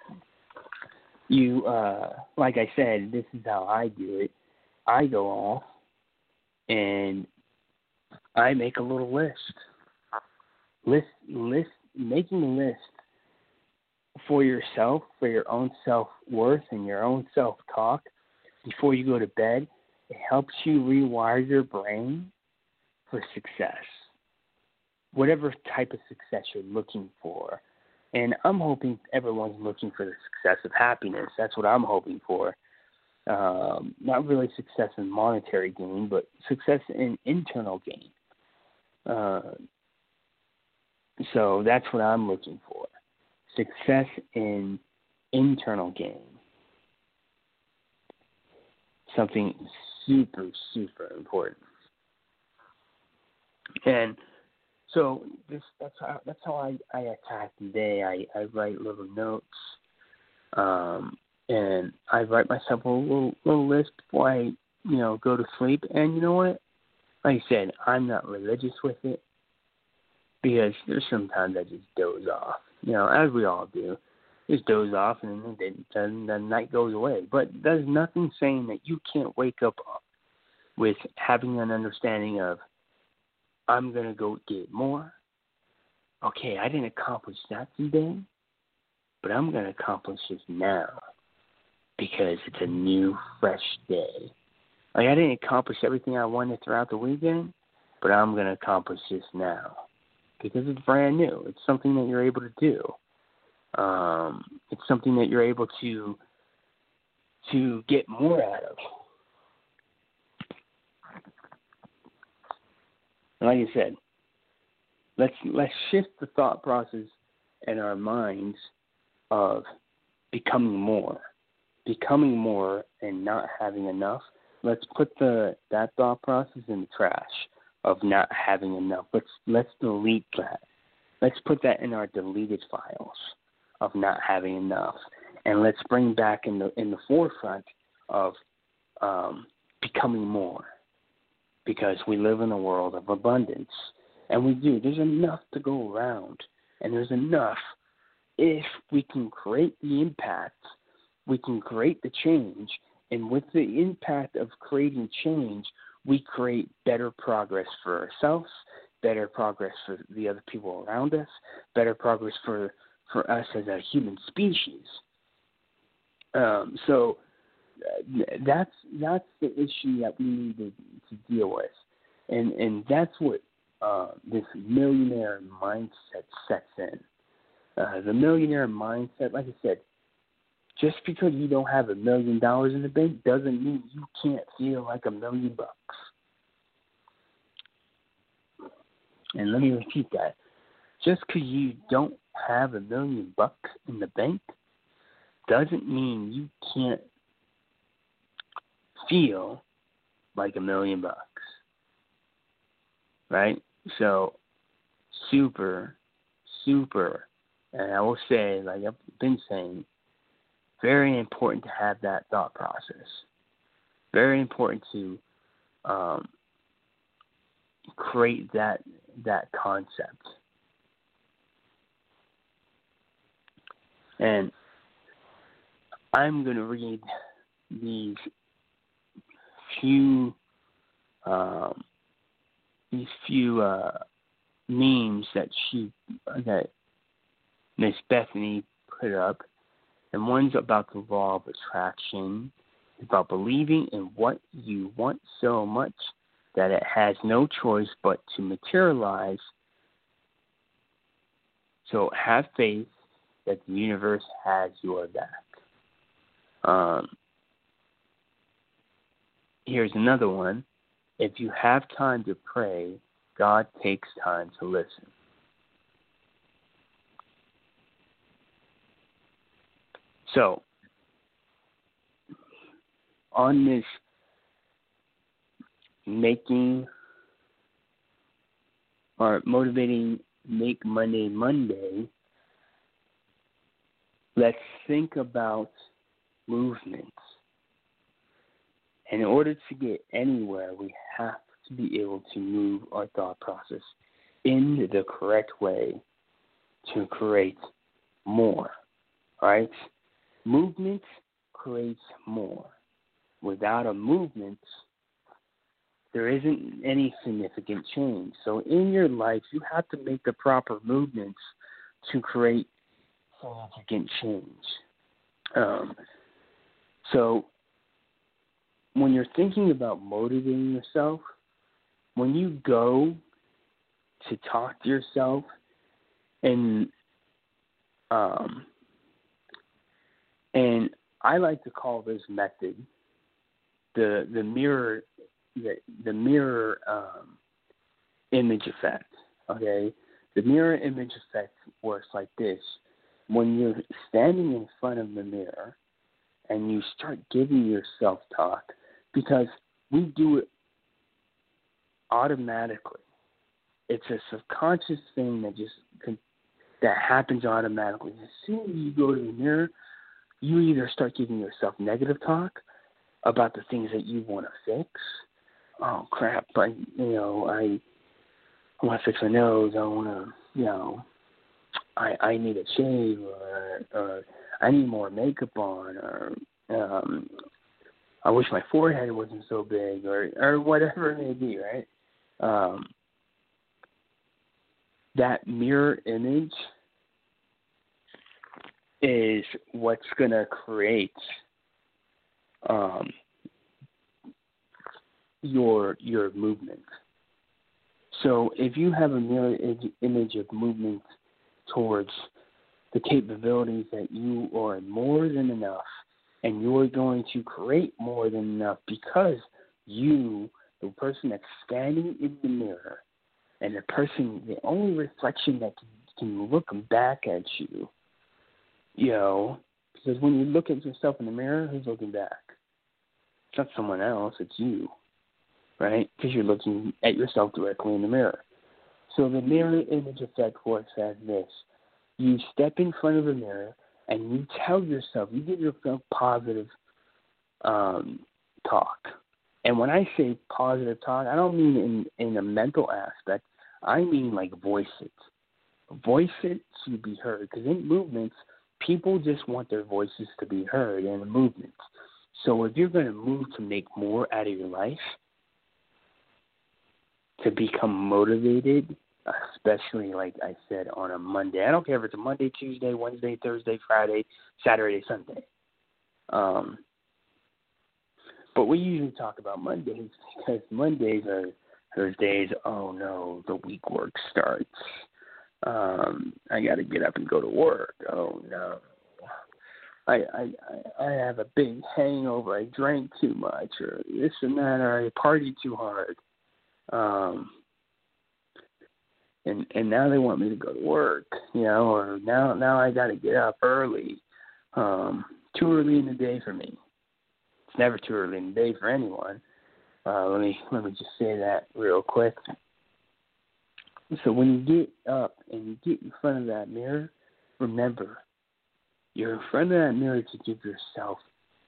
you, uh, like I said, this is how I do it. I go off and I make a little list. List, list, making a list for yourself, for your own self-worth and your own self-talk before you go to bed, it helps you rewire your brain for success, whatever type of success you're looking for. And I'm hoping everyone's looking for the success of happiness. That's what I'm hoping for. Um, not really success in monetary gain, but success in internal gain. Uh, so that's what I'm looking for. Success in internal gain. Something super, super important. And so this that's how that's how I, I attack the day. I, I write little notes. Um, and I write myself a little little list before I, you know, go to sleep. And you know what? Like I said, I'm not religious with it because there's sometimes I just doze off. You know, as we all do. Just doze off and then, then the night goes away. But there's nothing saying that you can't wake up with having an understanding of, I'm going to go get more. Okay, I didn't accomplish that today, but I'm going to accomplish this now because it's a new, fresh day. Like, I didn't accomplish everything I wanted throughout the weekend, but I'm going to accomplish this now because it's brand new. It's something that you're able to do. Um, it's something that you're able to to get more out of. Like I said, let's let's shift the thought process in our minds of becoming more, becoming more, and not having enough. Let's put the that thought process in the trash of not having enough. Let's let's delete that. Let's put that in our deleted files of not having enough, and let's bring back in the in the forefront of um, becoming more, because we live in a world of abundance, and we do. There's enough to go around, and there's enough. If we can create the impact, we can create the change, and with the impact of creating change, we create better progress for ourselves, better progress for the other people around us, better progress for for us as a human species. Um, so uh, that's that's the issue that we need to, to deal with, and and that's what uh, this millionaire mindset sets in. Uh, the millionaire mindset, like I said, just because you don't have a million dollars in the bank doesn't mean you can't feel like a million bucks. And let me repeat that. Just because you don't have a million bucks in the bank doesn't mean you can't feel like a million bucks. Right? So, super, super, and I will say, like I've been saying, very important to have that thought process. Very important to um, create that that concept. And I'm going to read these few um, these few uh, memes that she that Miss Bethany put up, and one's about the law of attraction, about believing in what you want so much that it has no choice but to materialize. So have faith that the universe has your back. Um, here's another one. If you have time to pray, God takes time to listen. So, on this making or motivating Make Monday Monday, let's think about movements. in order to get anywhere, we have to be able to move our thought process in the correct way to create more, right? Movement creates more. Without a movement, there isn't any significant change. So in your life, you have to make the proper movements to create significant change. Um, so when you're thinking about motivating yourself, when you go to talk to yourself and um, and I like to call this method the the mirror the, the mirror um, image effect. Okay, the mirror image effect works like this: when you're standing in front of the mirror and you start giving yourself talk, because we do it automatically. It's a subconscious thing that just that happens automatically. As soon as you go to the mirror, you either start giving yourself negative talk about the things that you want to fix. Oh crap! I you know I, I want to fix my nose. I want to you know I I need a shave, or, or I need more makeup on, or um, I wish my forehead wasn't so big, or or whatever it may be, right? Um, that mirror image is what's going to create um, your your movement. So if you have a mirror image of movement towards the capabilities that you are more than enough, and you're going to create more than enough because you, the person that's standing in the mirror, and the person, the only reflection that can, can look back at you, you know, because when you look at yourself in the mirror, who's looking back? It's not someone else, it's you, right? Because you're looking at yourself directly in the mirror. So the mirror image effect works as this. You step in front of the mirror and you tell yourself, you give yourself positive um, talk. And when I say positive talk, I don't mean in, in a mental aspect. I mean like voice it. Voice it to be heard. Because in movements, people just want their voices to be heard in the movements. So if you're going to move to make more out of your life, to become motivated, especially like I said on a Monday. I don't care if it's a Monday, Tuesday, Wednesday, Thursday, Friday, Saturday, Sunday. Um, but we usually talk about Mondays because Mondays are those days, oh no, the week work starts. Um, I got to get up and go to work. Oh no. I, I I have a big hangover. I drank too much, or this and that, or I partied too hard. Um, and and now they want me to go to work, you know, or now now I got to get up early. Um, too early in the day for me. It's never too early in the day for anyone. Uh, let me let me just say that real quick. So when you get up and you get in front of that mirror, remember, you're in front of that mirror to give yourself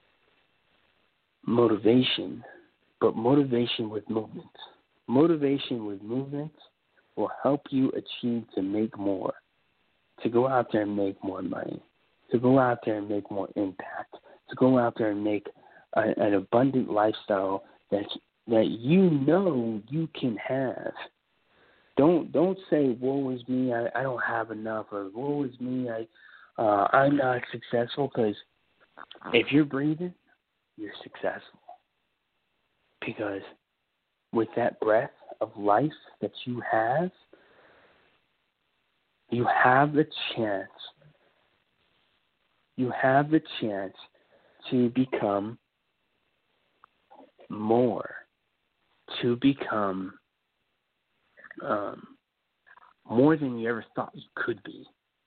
motivation, but motivation with movement. Motivation with movement will help you achieve to make more, to go out there and make more money, to go out there and make more impact, to go out there and make a, an abundant lifestyle that that you know you can have. Don't don't say, woe is me, I, I don't have enough, or woe is me, I, uh, I'm not successful, because if you're breathing, you're successful. Because with that breath of life that you have, you have the chance, you have the chance to become more, to become um, more than you ever thought you could be.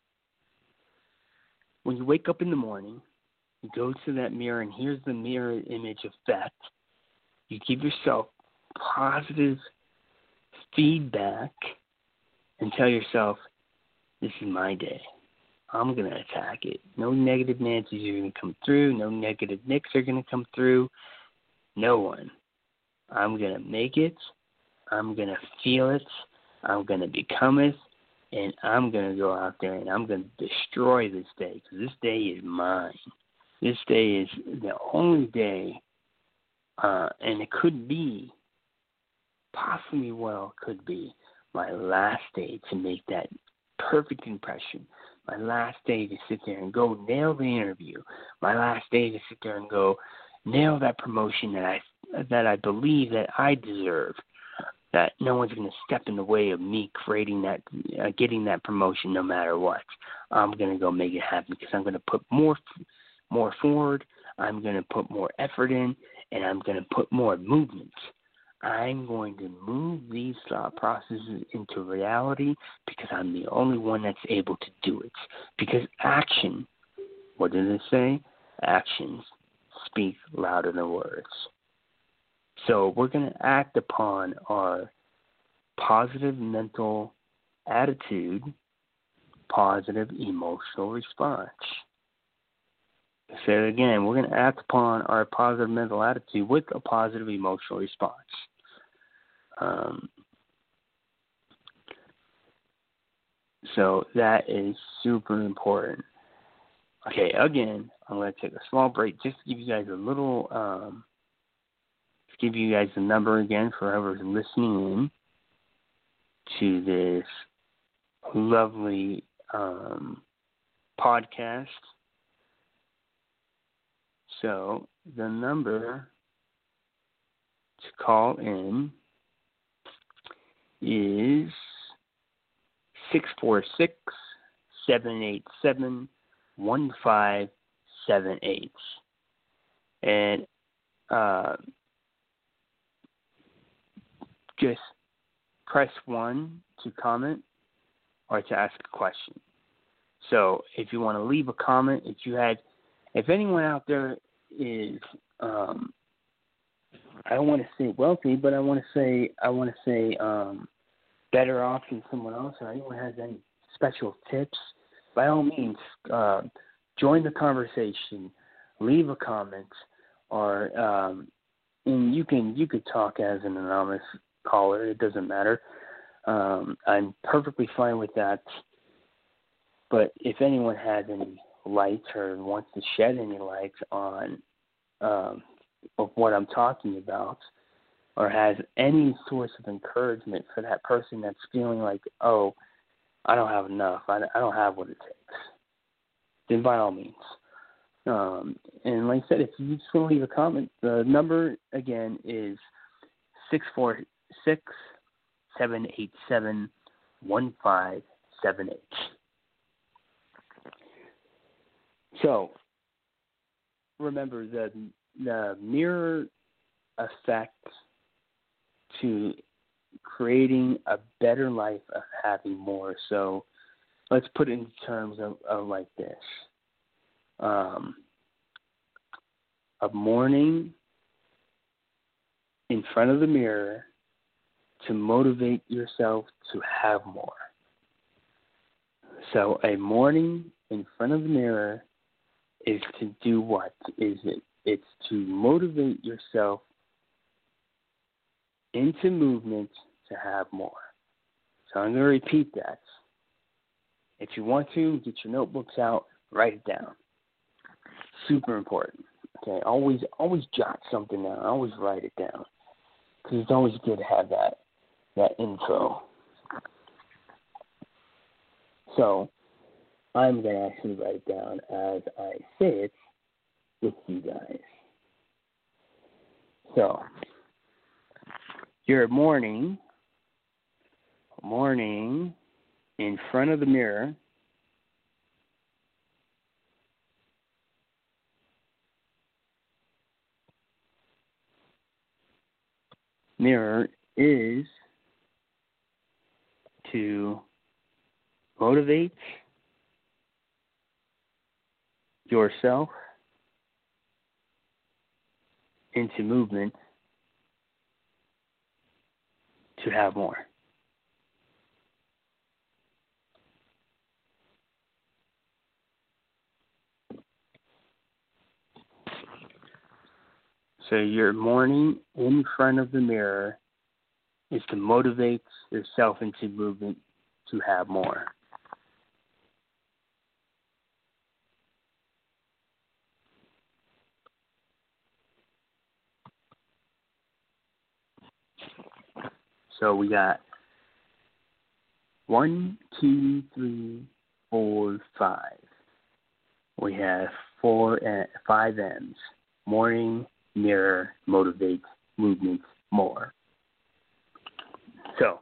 When you wake up in the morning, you go to that mirror, and here's the mirror image effect. You give yourself positive feedback and tell yourself, this is my day. I'm going to attack it. No negative Nancy's are going to come through. No negative Nicks are going to come through. No one. I'm going to make it. I'm going to feel it. I'm going to become it. And I'm going to go out there and I'm going to destroy this day, because this day is mine. This day is the only day, uh, and it could be, possibly well could be, my last day to make that perfect impression. My last day to sit there and go nail the interview. My last day to sit there and go nail that promotion that I that I believe that I deserve. That no one's going to step in the way of me creating that, uh, getting that promotion no matter what. I'm going to go make it happen, because I'm going to put more, more forward. I'm going to put more effort in, and I'm going to put more movement. I'm going to move these thought processes into reality, because I'm the only one that's able to do it. Because action, what does it say? Actions speak louder than words. So we're going to act upon our positive mental attitude, positive emotional response. Say it again. We're going to act upon our positive mental attitude with a positive emotional response. Um, so that is super important. Okay, again, I'm going to take a small break just to give you guys a little... Um, give you guys the number again for whoever's listening in to this lovely um, podcast. So the number to call in is six four six, seven eight seven, one five seven eight. And uh, just press one to comment or to ask a question. So if you want to leave a comment, if you had, if anyone out there is, um, I don't want to say wealthy, but I want to say, I want to say um, better off than someone else, or anyone has any special tips, by all means, uh, join the conversation, leave a comment, or um, and you can you could talk as an anonymous caller. It doesn't matter. Um, I'm perfectly fine with that. But if anyone has any light or wants to shed any light on um, of what I'm talking about, or has any source of encouragement for that person that's feeling like, oh, I don't have enough, I, I don't have what it takes, then by all means. Um, and like I said, if you just want to leave a comment, the number again is six four six, seven eight seven, one five seven eight. So remember, the the mirror effect to creating a better life of having more. So let's put it in terms of, of like this. Um, a morning in front of the mirror to motivate yourself to have more. So a morning in front of the mirror is to do what? Is it? It's to motivate yourself into movement to have more. So I'm going to repeat that. If you want to, get your notebooks out, write it down. Super important. Okay, always, always jot something down. Always write it down, because it's always good to have that that info. So I'm going to actually write it down as I say it with you guys. So your morning, morning in front of the mirror, mirror is to motivate yourself into movement to have more. So your morning in front of the mirror is to motivate yourself into movement to have more. So we got one, two, three, four, five. We have four, uh, five M's. Morning, mirror, motivate, movement, more. So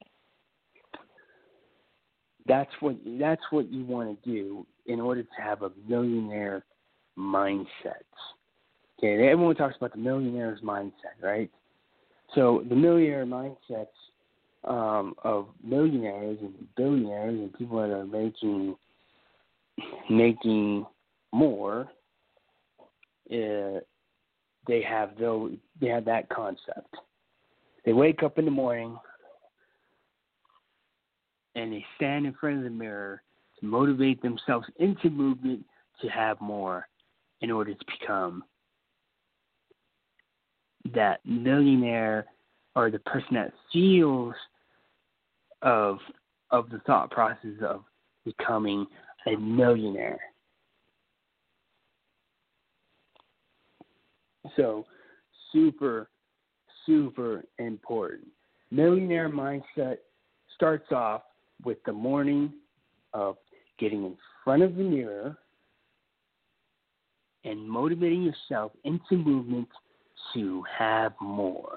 that's what that's what you want to do in order to have a millionaire mindset. Okay, everyone talks about the millionaire's mindset, right? So the millionaire mindsets um, of millionaires and billionaires and people that are making making more, uh, they have those, they have that concept. They wake up in the morning and they stand in front of the mirror to motivate themselves into movement to have more in order to become that millionaire or the person that feels of of the thought process of becoming a millionaire. So super, super important. Millionaire mindset starts off with the morning of getting in front of the mirror and motivating yourself into movement to have more.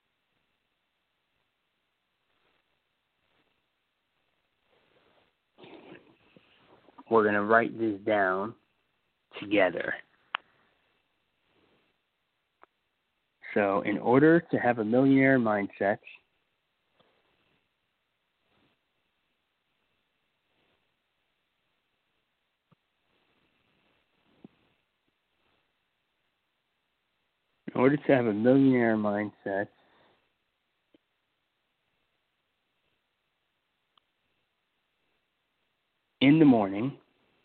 We're going to write this down together. So in order to have a millionaire mindset, in order to have a millionaire mindset, in the morning,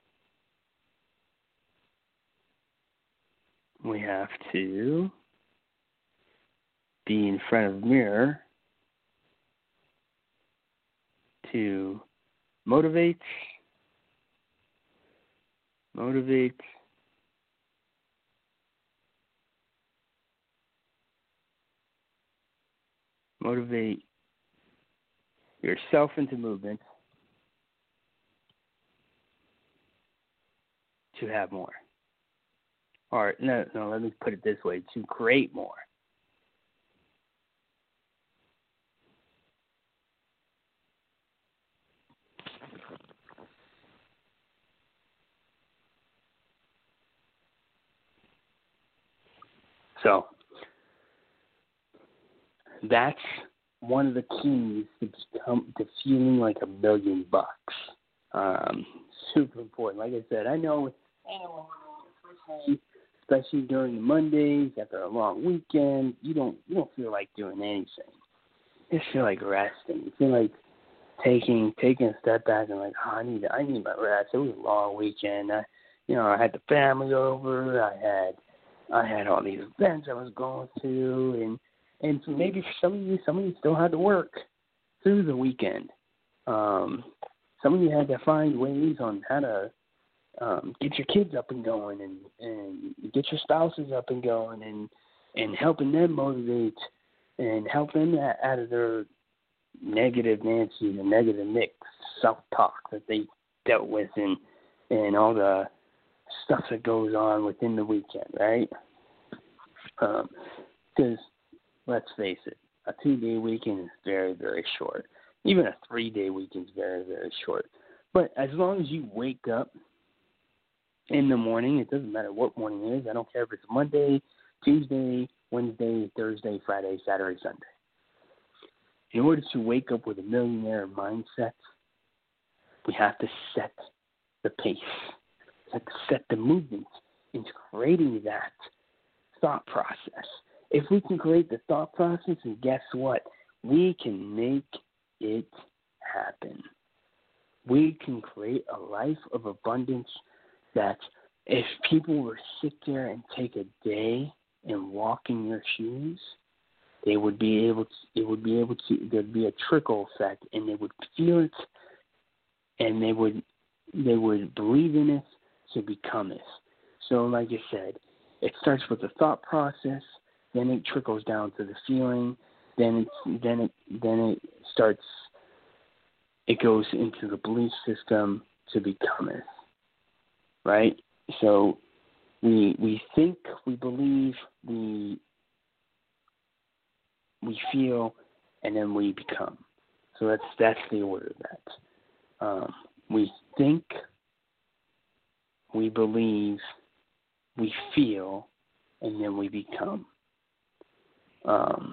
we have to be in front of the mirror to motivate, motivate, motivate yourself into movement to have more. Or, no, no, let me put it this way, to create more. So, that's one of the keys to become to feeling like a million bucks. Um, super important. Like I said, I know, I know, especially, especially during the Mondays after a long weekend, you don't you don't feel like doing anything. You just feel like resting. You feel like taking taking a step back and like, oh, I need I need my rest. It was a long weekend. I, you know, I had the family over. I had I had all these events I was going to, and and so maybe for some of you, some of you still had to work through the weekend. Um, some of you had to find ways on how to um, get your kids up and going, and, and get your spouses up and going, and and helping them motivate and help them out of their negative Nancy, the negative Nick self-talk that they dealt with, and and all the stuff that goes on within the weekend, right? Because um, let's face it, a two-day weekend is very, very short. Even a three-day weekend is very, very short. But as long as you wake up in the morning, it doesn't matter what morning it is. I don't care if it's Monday, Tuesday, Wednesday, Thursday, Friday, Saturday, Sunday. In order to wake up with a millionaire mindset, we have to set the pace. We have to set the movement into creating that thought process. If we can create the thought process, and guess what? We can make it happen. We can create a life of abundance that if people were to sit there and take a day and walk in your shoes, they would be able to, it would be able to, there'd be a trickle effect, and they would feel it, and they would, they would believe in it to become it. So like I said, it starts with the thought process, then it trickles down to the feeling, then it, then it, then it starts, it goes into the belief system to become it, right? So we we think, we believe, we we feel, and then we become. So that's that's the order of that. Um, we think, we believe, we feel, and then we become. Um,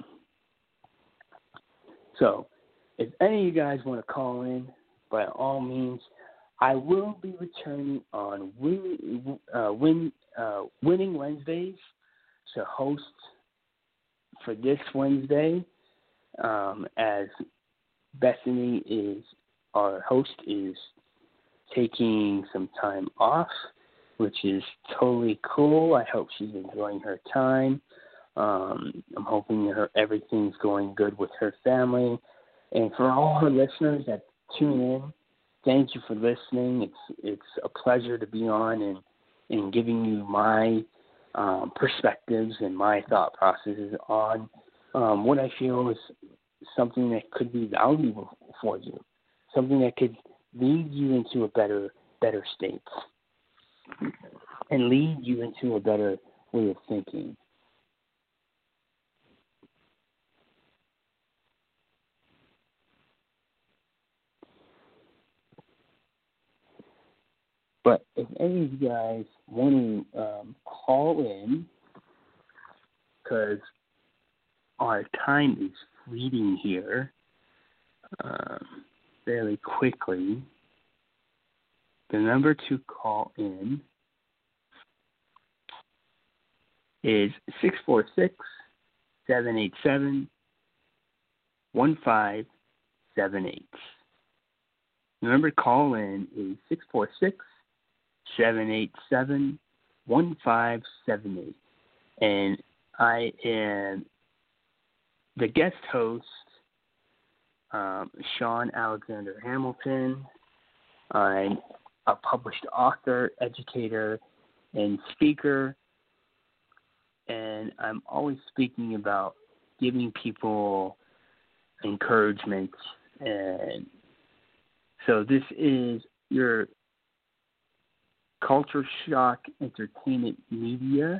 so if any of you guys want to call in, by all means, I will be returning on win, uh, win, uh, Winning Wednesdays to host for this Wednesday, um, as Bethany is, our host, is taking some time off, which is totally cool. I hope she's enjoying her time. Um, I'm hoping her everything's going good with her family. And for all her listeners that tune in, thank you for listening. It's it's a pleasure to be on and, and giving you my um, perspectives and my thought processes on um, what I feel is something that could be valuable for you, something that could lead you into a better better state and lead you into a better way of thinking. But if any of you guys want to um, call in, because our time is fleeting here um, fairly quickly, the number to call in is six four six, seven eight seven, one five seven eight. The number to call in is six four six, seven eight seven, one five seven eight. And I am the guest host, um, Sean Alexander Hamilton. I'm a published author, educator, and speaker. And I'm always speaking about giving people encouragement. And so this is your Culture Shock Entertainment Media.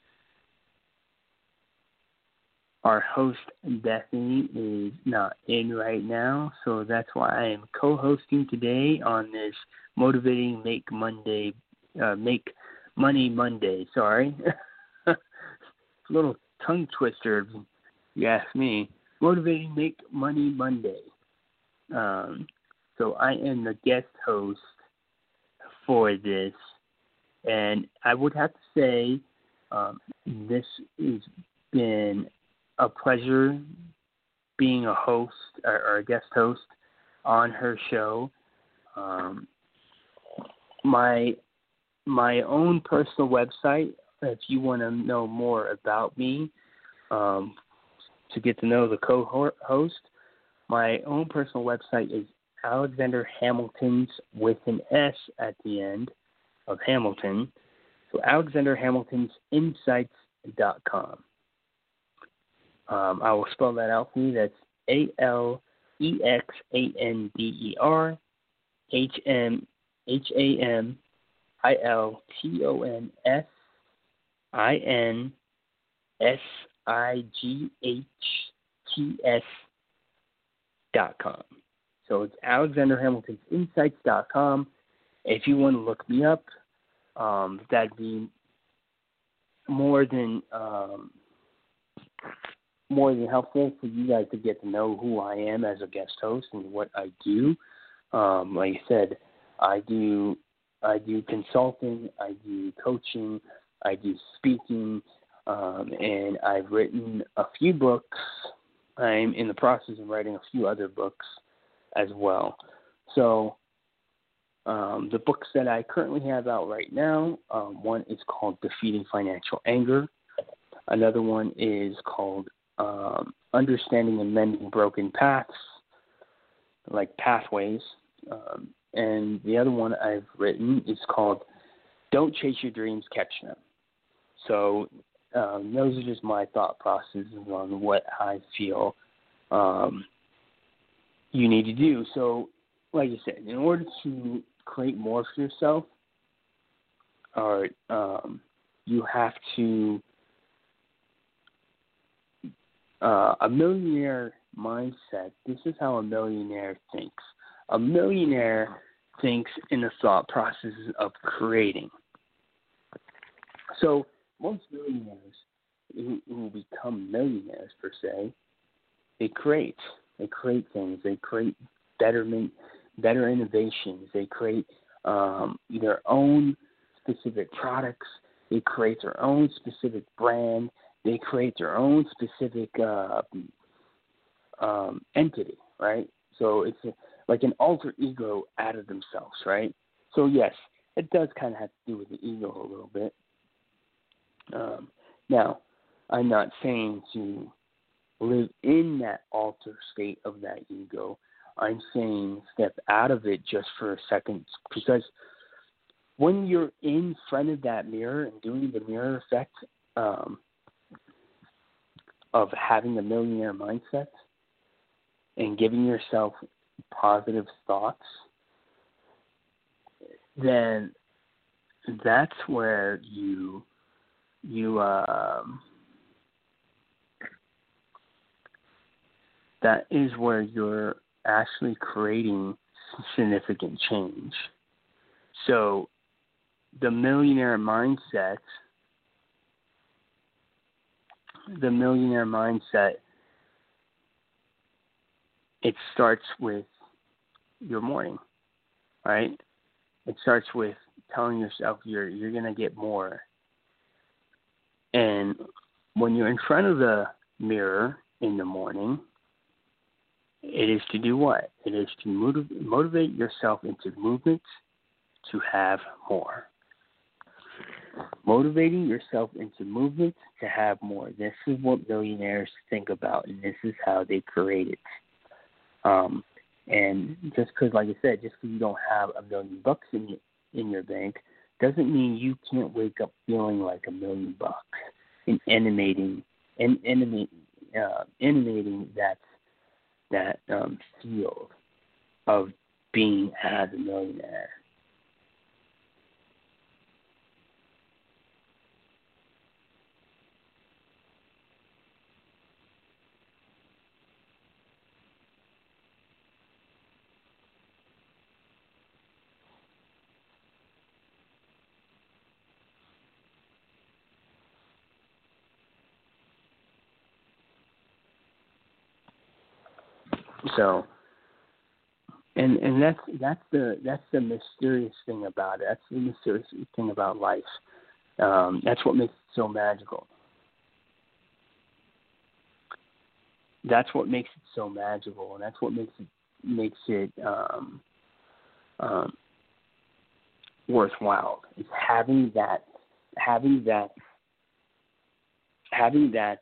Our host, Bethany, is not in right now, so that's why I am co-hosting today on this Motivating Make Monday, uh, Make Money Monday. Sorry. It's a little tongue twister, if you ask me. Motivating Make Money Monday. Um, so I am the guest host for this, and I would have to say um, this has been a pleasure being a host or, or a guest host on her show. Um, my my own personal website, if you want to know more about me, um, to get to know the co-host, my own personal website is Alexander Hamilton's with an S at the end of Hamilton. So Alexander Hamilton's Insights dot com. Um, I will spell that out for you. That's A L E X A N D E R H M H A M I L T O N S I N S I G H T S dot com. So it's Alexander Hamilton's Insights dot com. If you want to look me up, um, that'd be more than um, more than helpful for you guys to get to know who I am as a guest host and what I do. Um, like I said, I do I do consulting, I do coaching, I do speaking, um, and I've written a few books. I'm in the process of writing a few other books as well. So um, the books that I currently have out right now, um, one is called Defeating Financial Anger. Another one is called um, Understanding and Mending Broken Paths, like Pathways. Um, and the other one I've written is called Don't Chase Your Dreams, Catch Them. So um, those are just my thought processes on what I feel um, you need to do. So, like you said, in order to create more for yourself, or um, you have to uh, a millionaire mindset. This is how a millionaire thinks. A millionaire thinks in the thought process of creating. So most millionaires who, who become millionaires per se, they create. They create things. They create betterment, better innovations. They create um, their own specific products. They create their own specific brand. They create their own specific uh, um, entity, right? So it's a, like an alter ego out of themselves, right? So yes, it does kind of have to do with the ego a little bit. Um, now, I'm not saying to live in that alter state of that ego. I'm saying step out of it just for a second, because when you're in front of that mirror and doing the mirror effect um, of having a millionaire mindset and giving yourself positive thoughts, then that's where you you um, that is where you're actually creating significant change. So the millionaire mindset, the millionaire mindset, it starts with your morning, right? It starts with telling yourself you're you're gonna get more. And when you're in front of the mirror in the morning, it is to do what? It is to motiv- motivate yourself into movement to have more. Motivating yourself into movement to have more. This is what millionaires think about, and this is how they create it. Um, and just because, like I said, just because you don't have a million bucks in your, in your bank doesn't mean you can't wake up feeling like a million bucks and animating and animate, uh, animating that that um, field of being as a millionaire. So, and and that's that's the that's the mysterious thing about it. That's the mysterious thing about life. Um, that's what makes it so magical. That's what makes it so magical, and that's what makes it makes it um, um, worthwhile. It's having that, having that, having that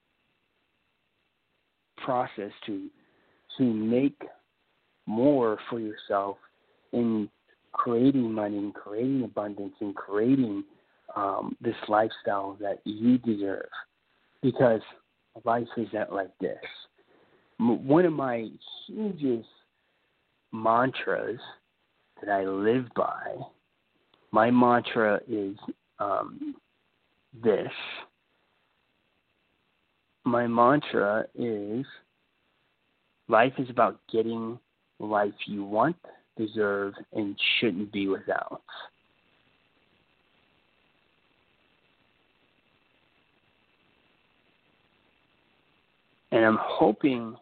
process to to make more for yourself in creating money, and creating abundance, and creating um, this lifestyle that you deserve. Because life is that like this. One of my hugest mantras that I live by, my mantra is um, this. My mantra is, life is about getting life you want, deserve, and shouldn't be without. And I'm hoping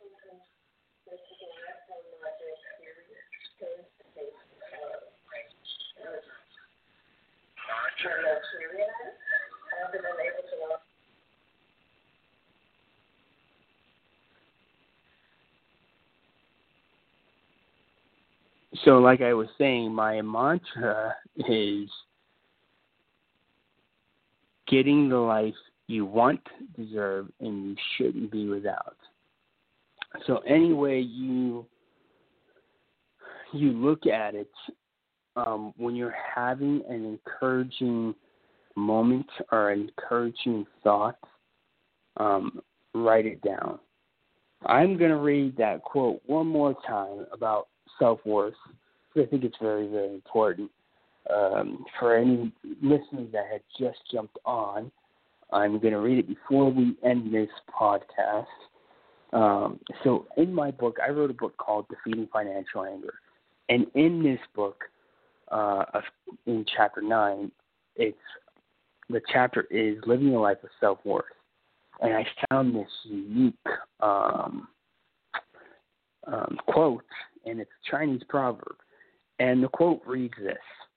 So like I was saying, my mantra is getting the life you want, deserve, and you shouldn't be without. So any way you you look at it, um, when you're having an encouraging moment or an encouraging thought, um, write it down. I'm going to read that quote one more time about self-worth, because I think it's very, very important. Um, for any listeners that had just jumped on, I'm going to read it before we end this podcast. Um, so in my book, I wrote a book called Defeating Financial Anger. And in this book, uh, in chapter nine, it's the chapter is Living a Life of Self-Worth. And I found this unique um, um, quote, and it's a Chinese proverb. And the quote reads this: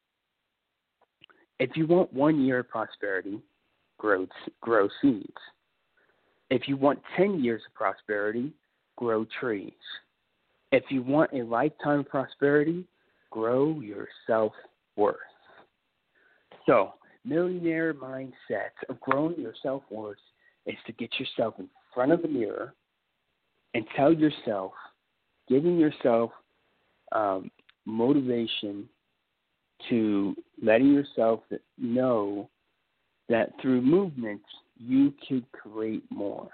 if you want one year of prosperity, grow, grow seeds. If you want ten years of prosperity, grow trees. If you want a lifetime of prosperity, grow your self-worth. So, millionaire mindset of growing your self-worth is to get yourself in front of the mirror and tell yourself, giving yourself um, motivation to letting yourself know that through movement you can create more.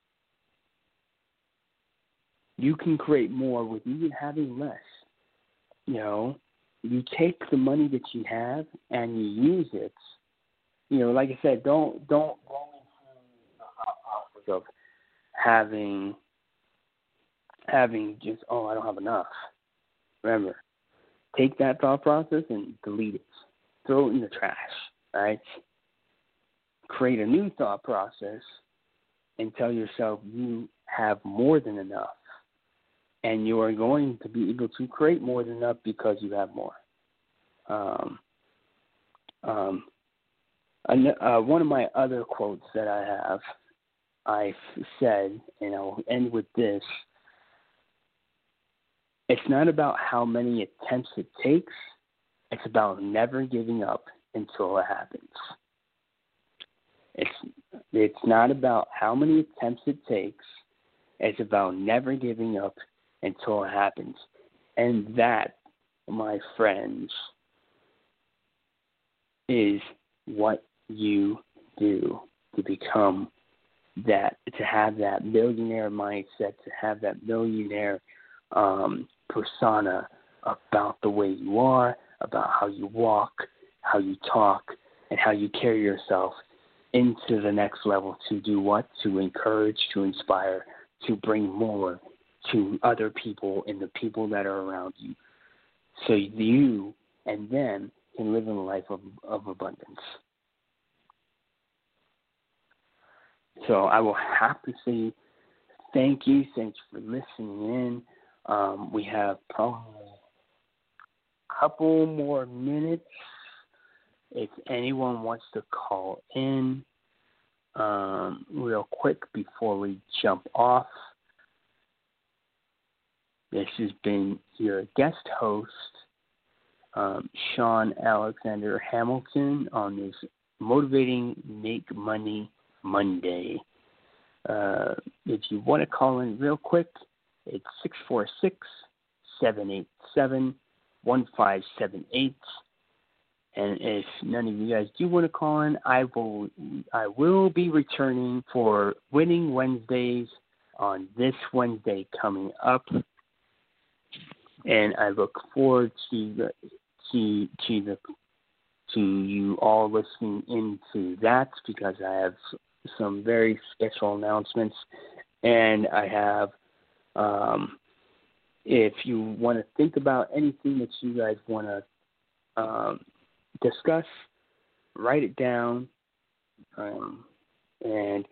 You can create more with even having less. You know, you take the money that you have and you use it. You know, like I said, don't don't go into the hot process of having having just oh I don't have enough. Remember, take that thought process and delete it. Throw it in the trash. Right? Create a new thought process and tell yourself you have more than enough. And you are going to be able to create more than enough because you have more. Um, um, uh, one of my other quotes that I have, I've said, and I'll end with this: it's not about how many attempts it takes, it's about never giving up until it happens. It's it's not about how many attempts it takes, it's about never giving up until it happens. And that, my friends, is what you do to become that, to have that millionaire mindset, to have that millionaire um, persona about the way you are, about how you walk, how you talk, and how you carry yourself into the next level to do what? To encourage, to inspire, to bring more to other people and the people that are around you, so you and them can live in a life of, of abundance. So I will have to say thank you. Thanks for listening in. Um, we have probably a couple more minutes. If anyone wants to call in um, real quick before we jump off. This has been your guest host, um, Sean Alexander Hamilton, on this Motivating Make Money Monday. Uh, if you want to call in real quick, it's six four six, seven eight seven, one five seven eight. And if none of you guys do want to call in, I will I will be returning for Winning Wednesdays on this Wednesday coming up. And I look forward to the, to to the to you all listening into that, because I have some very special announcements, and I have. Um, if you want to think about anything that you guys want to um, discuss, write it down, um, and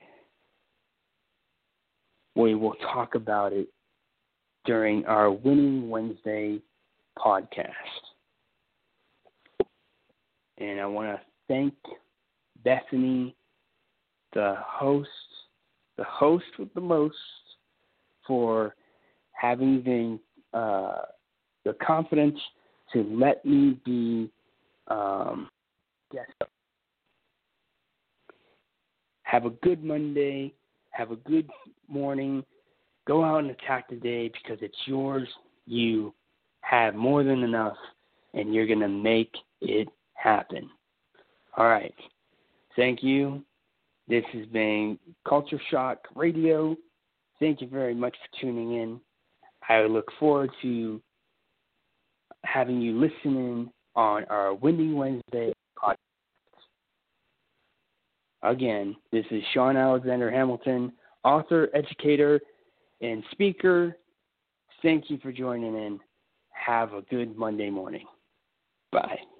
we will talk about it during our Winning Wednesday podcast. And I want to thank Bethany, the host, the host with the most, for having the, uh, the confidence to let me be um, guest. Have a good Monday. Have a good morning. Go out and attack the day because it's yours. You have more than enough, and you're going to make it happen. All right. Thank you. This has been Culture Shock Radio. Thank you very much for tuning in. I look forward to having you listen in on our Winning Wednesday podcast. Again, this is Sean Alexander Hamilton, author, educator, and speaker. Thank you for joining in. Have a good Monday morning. Bye.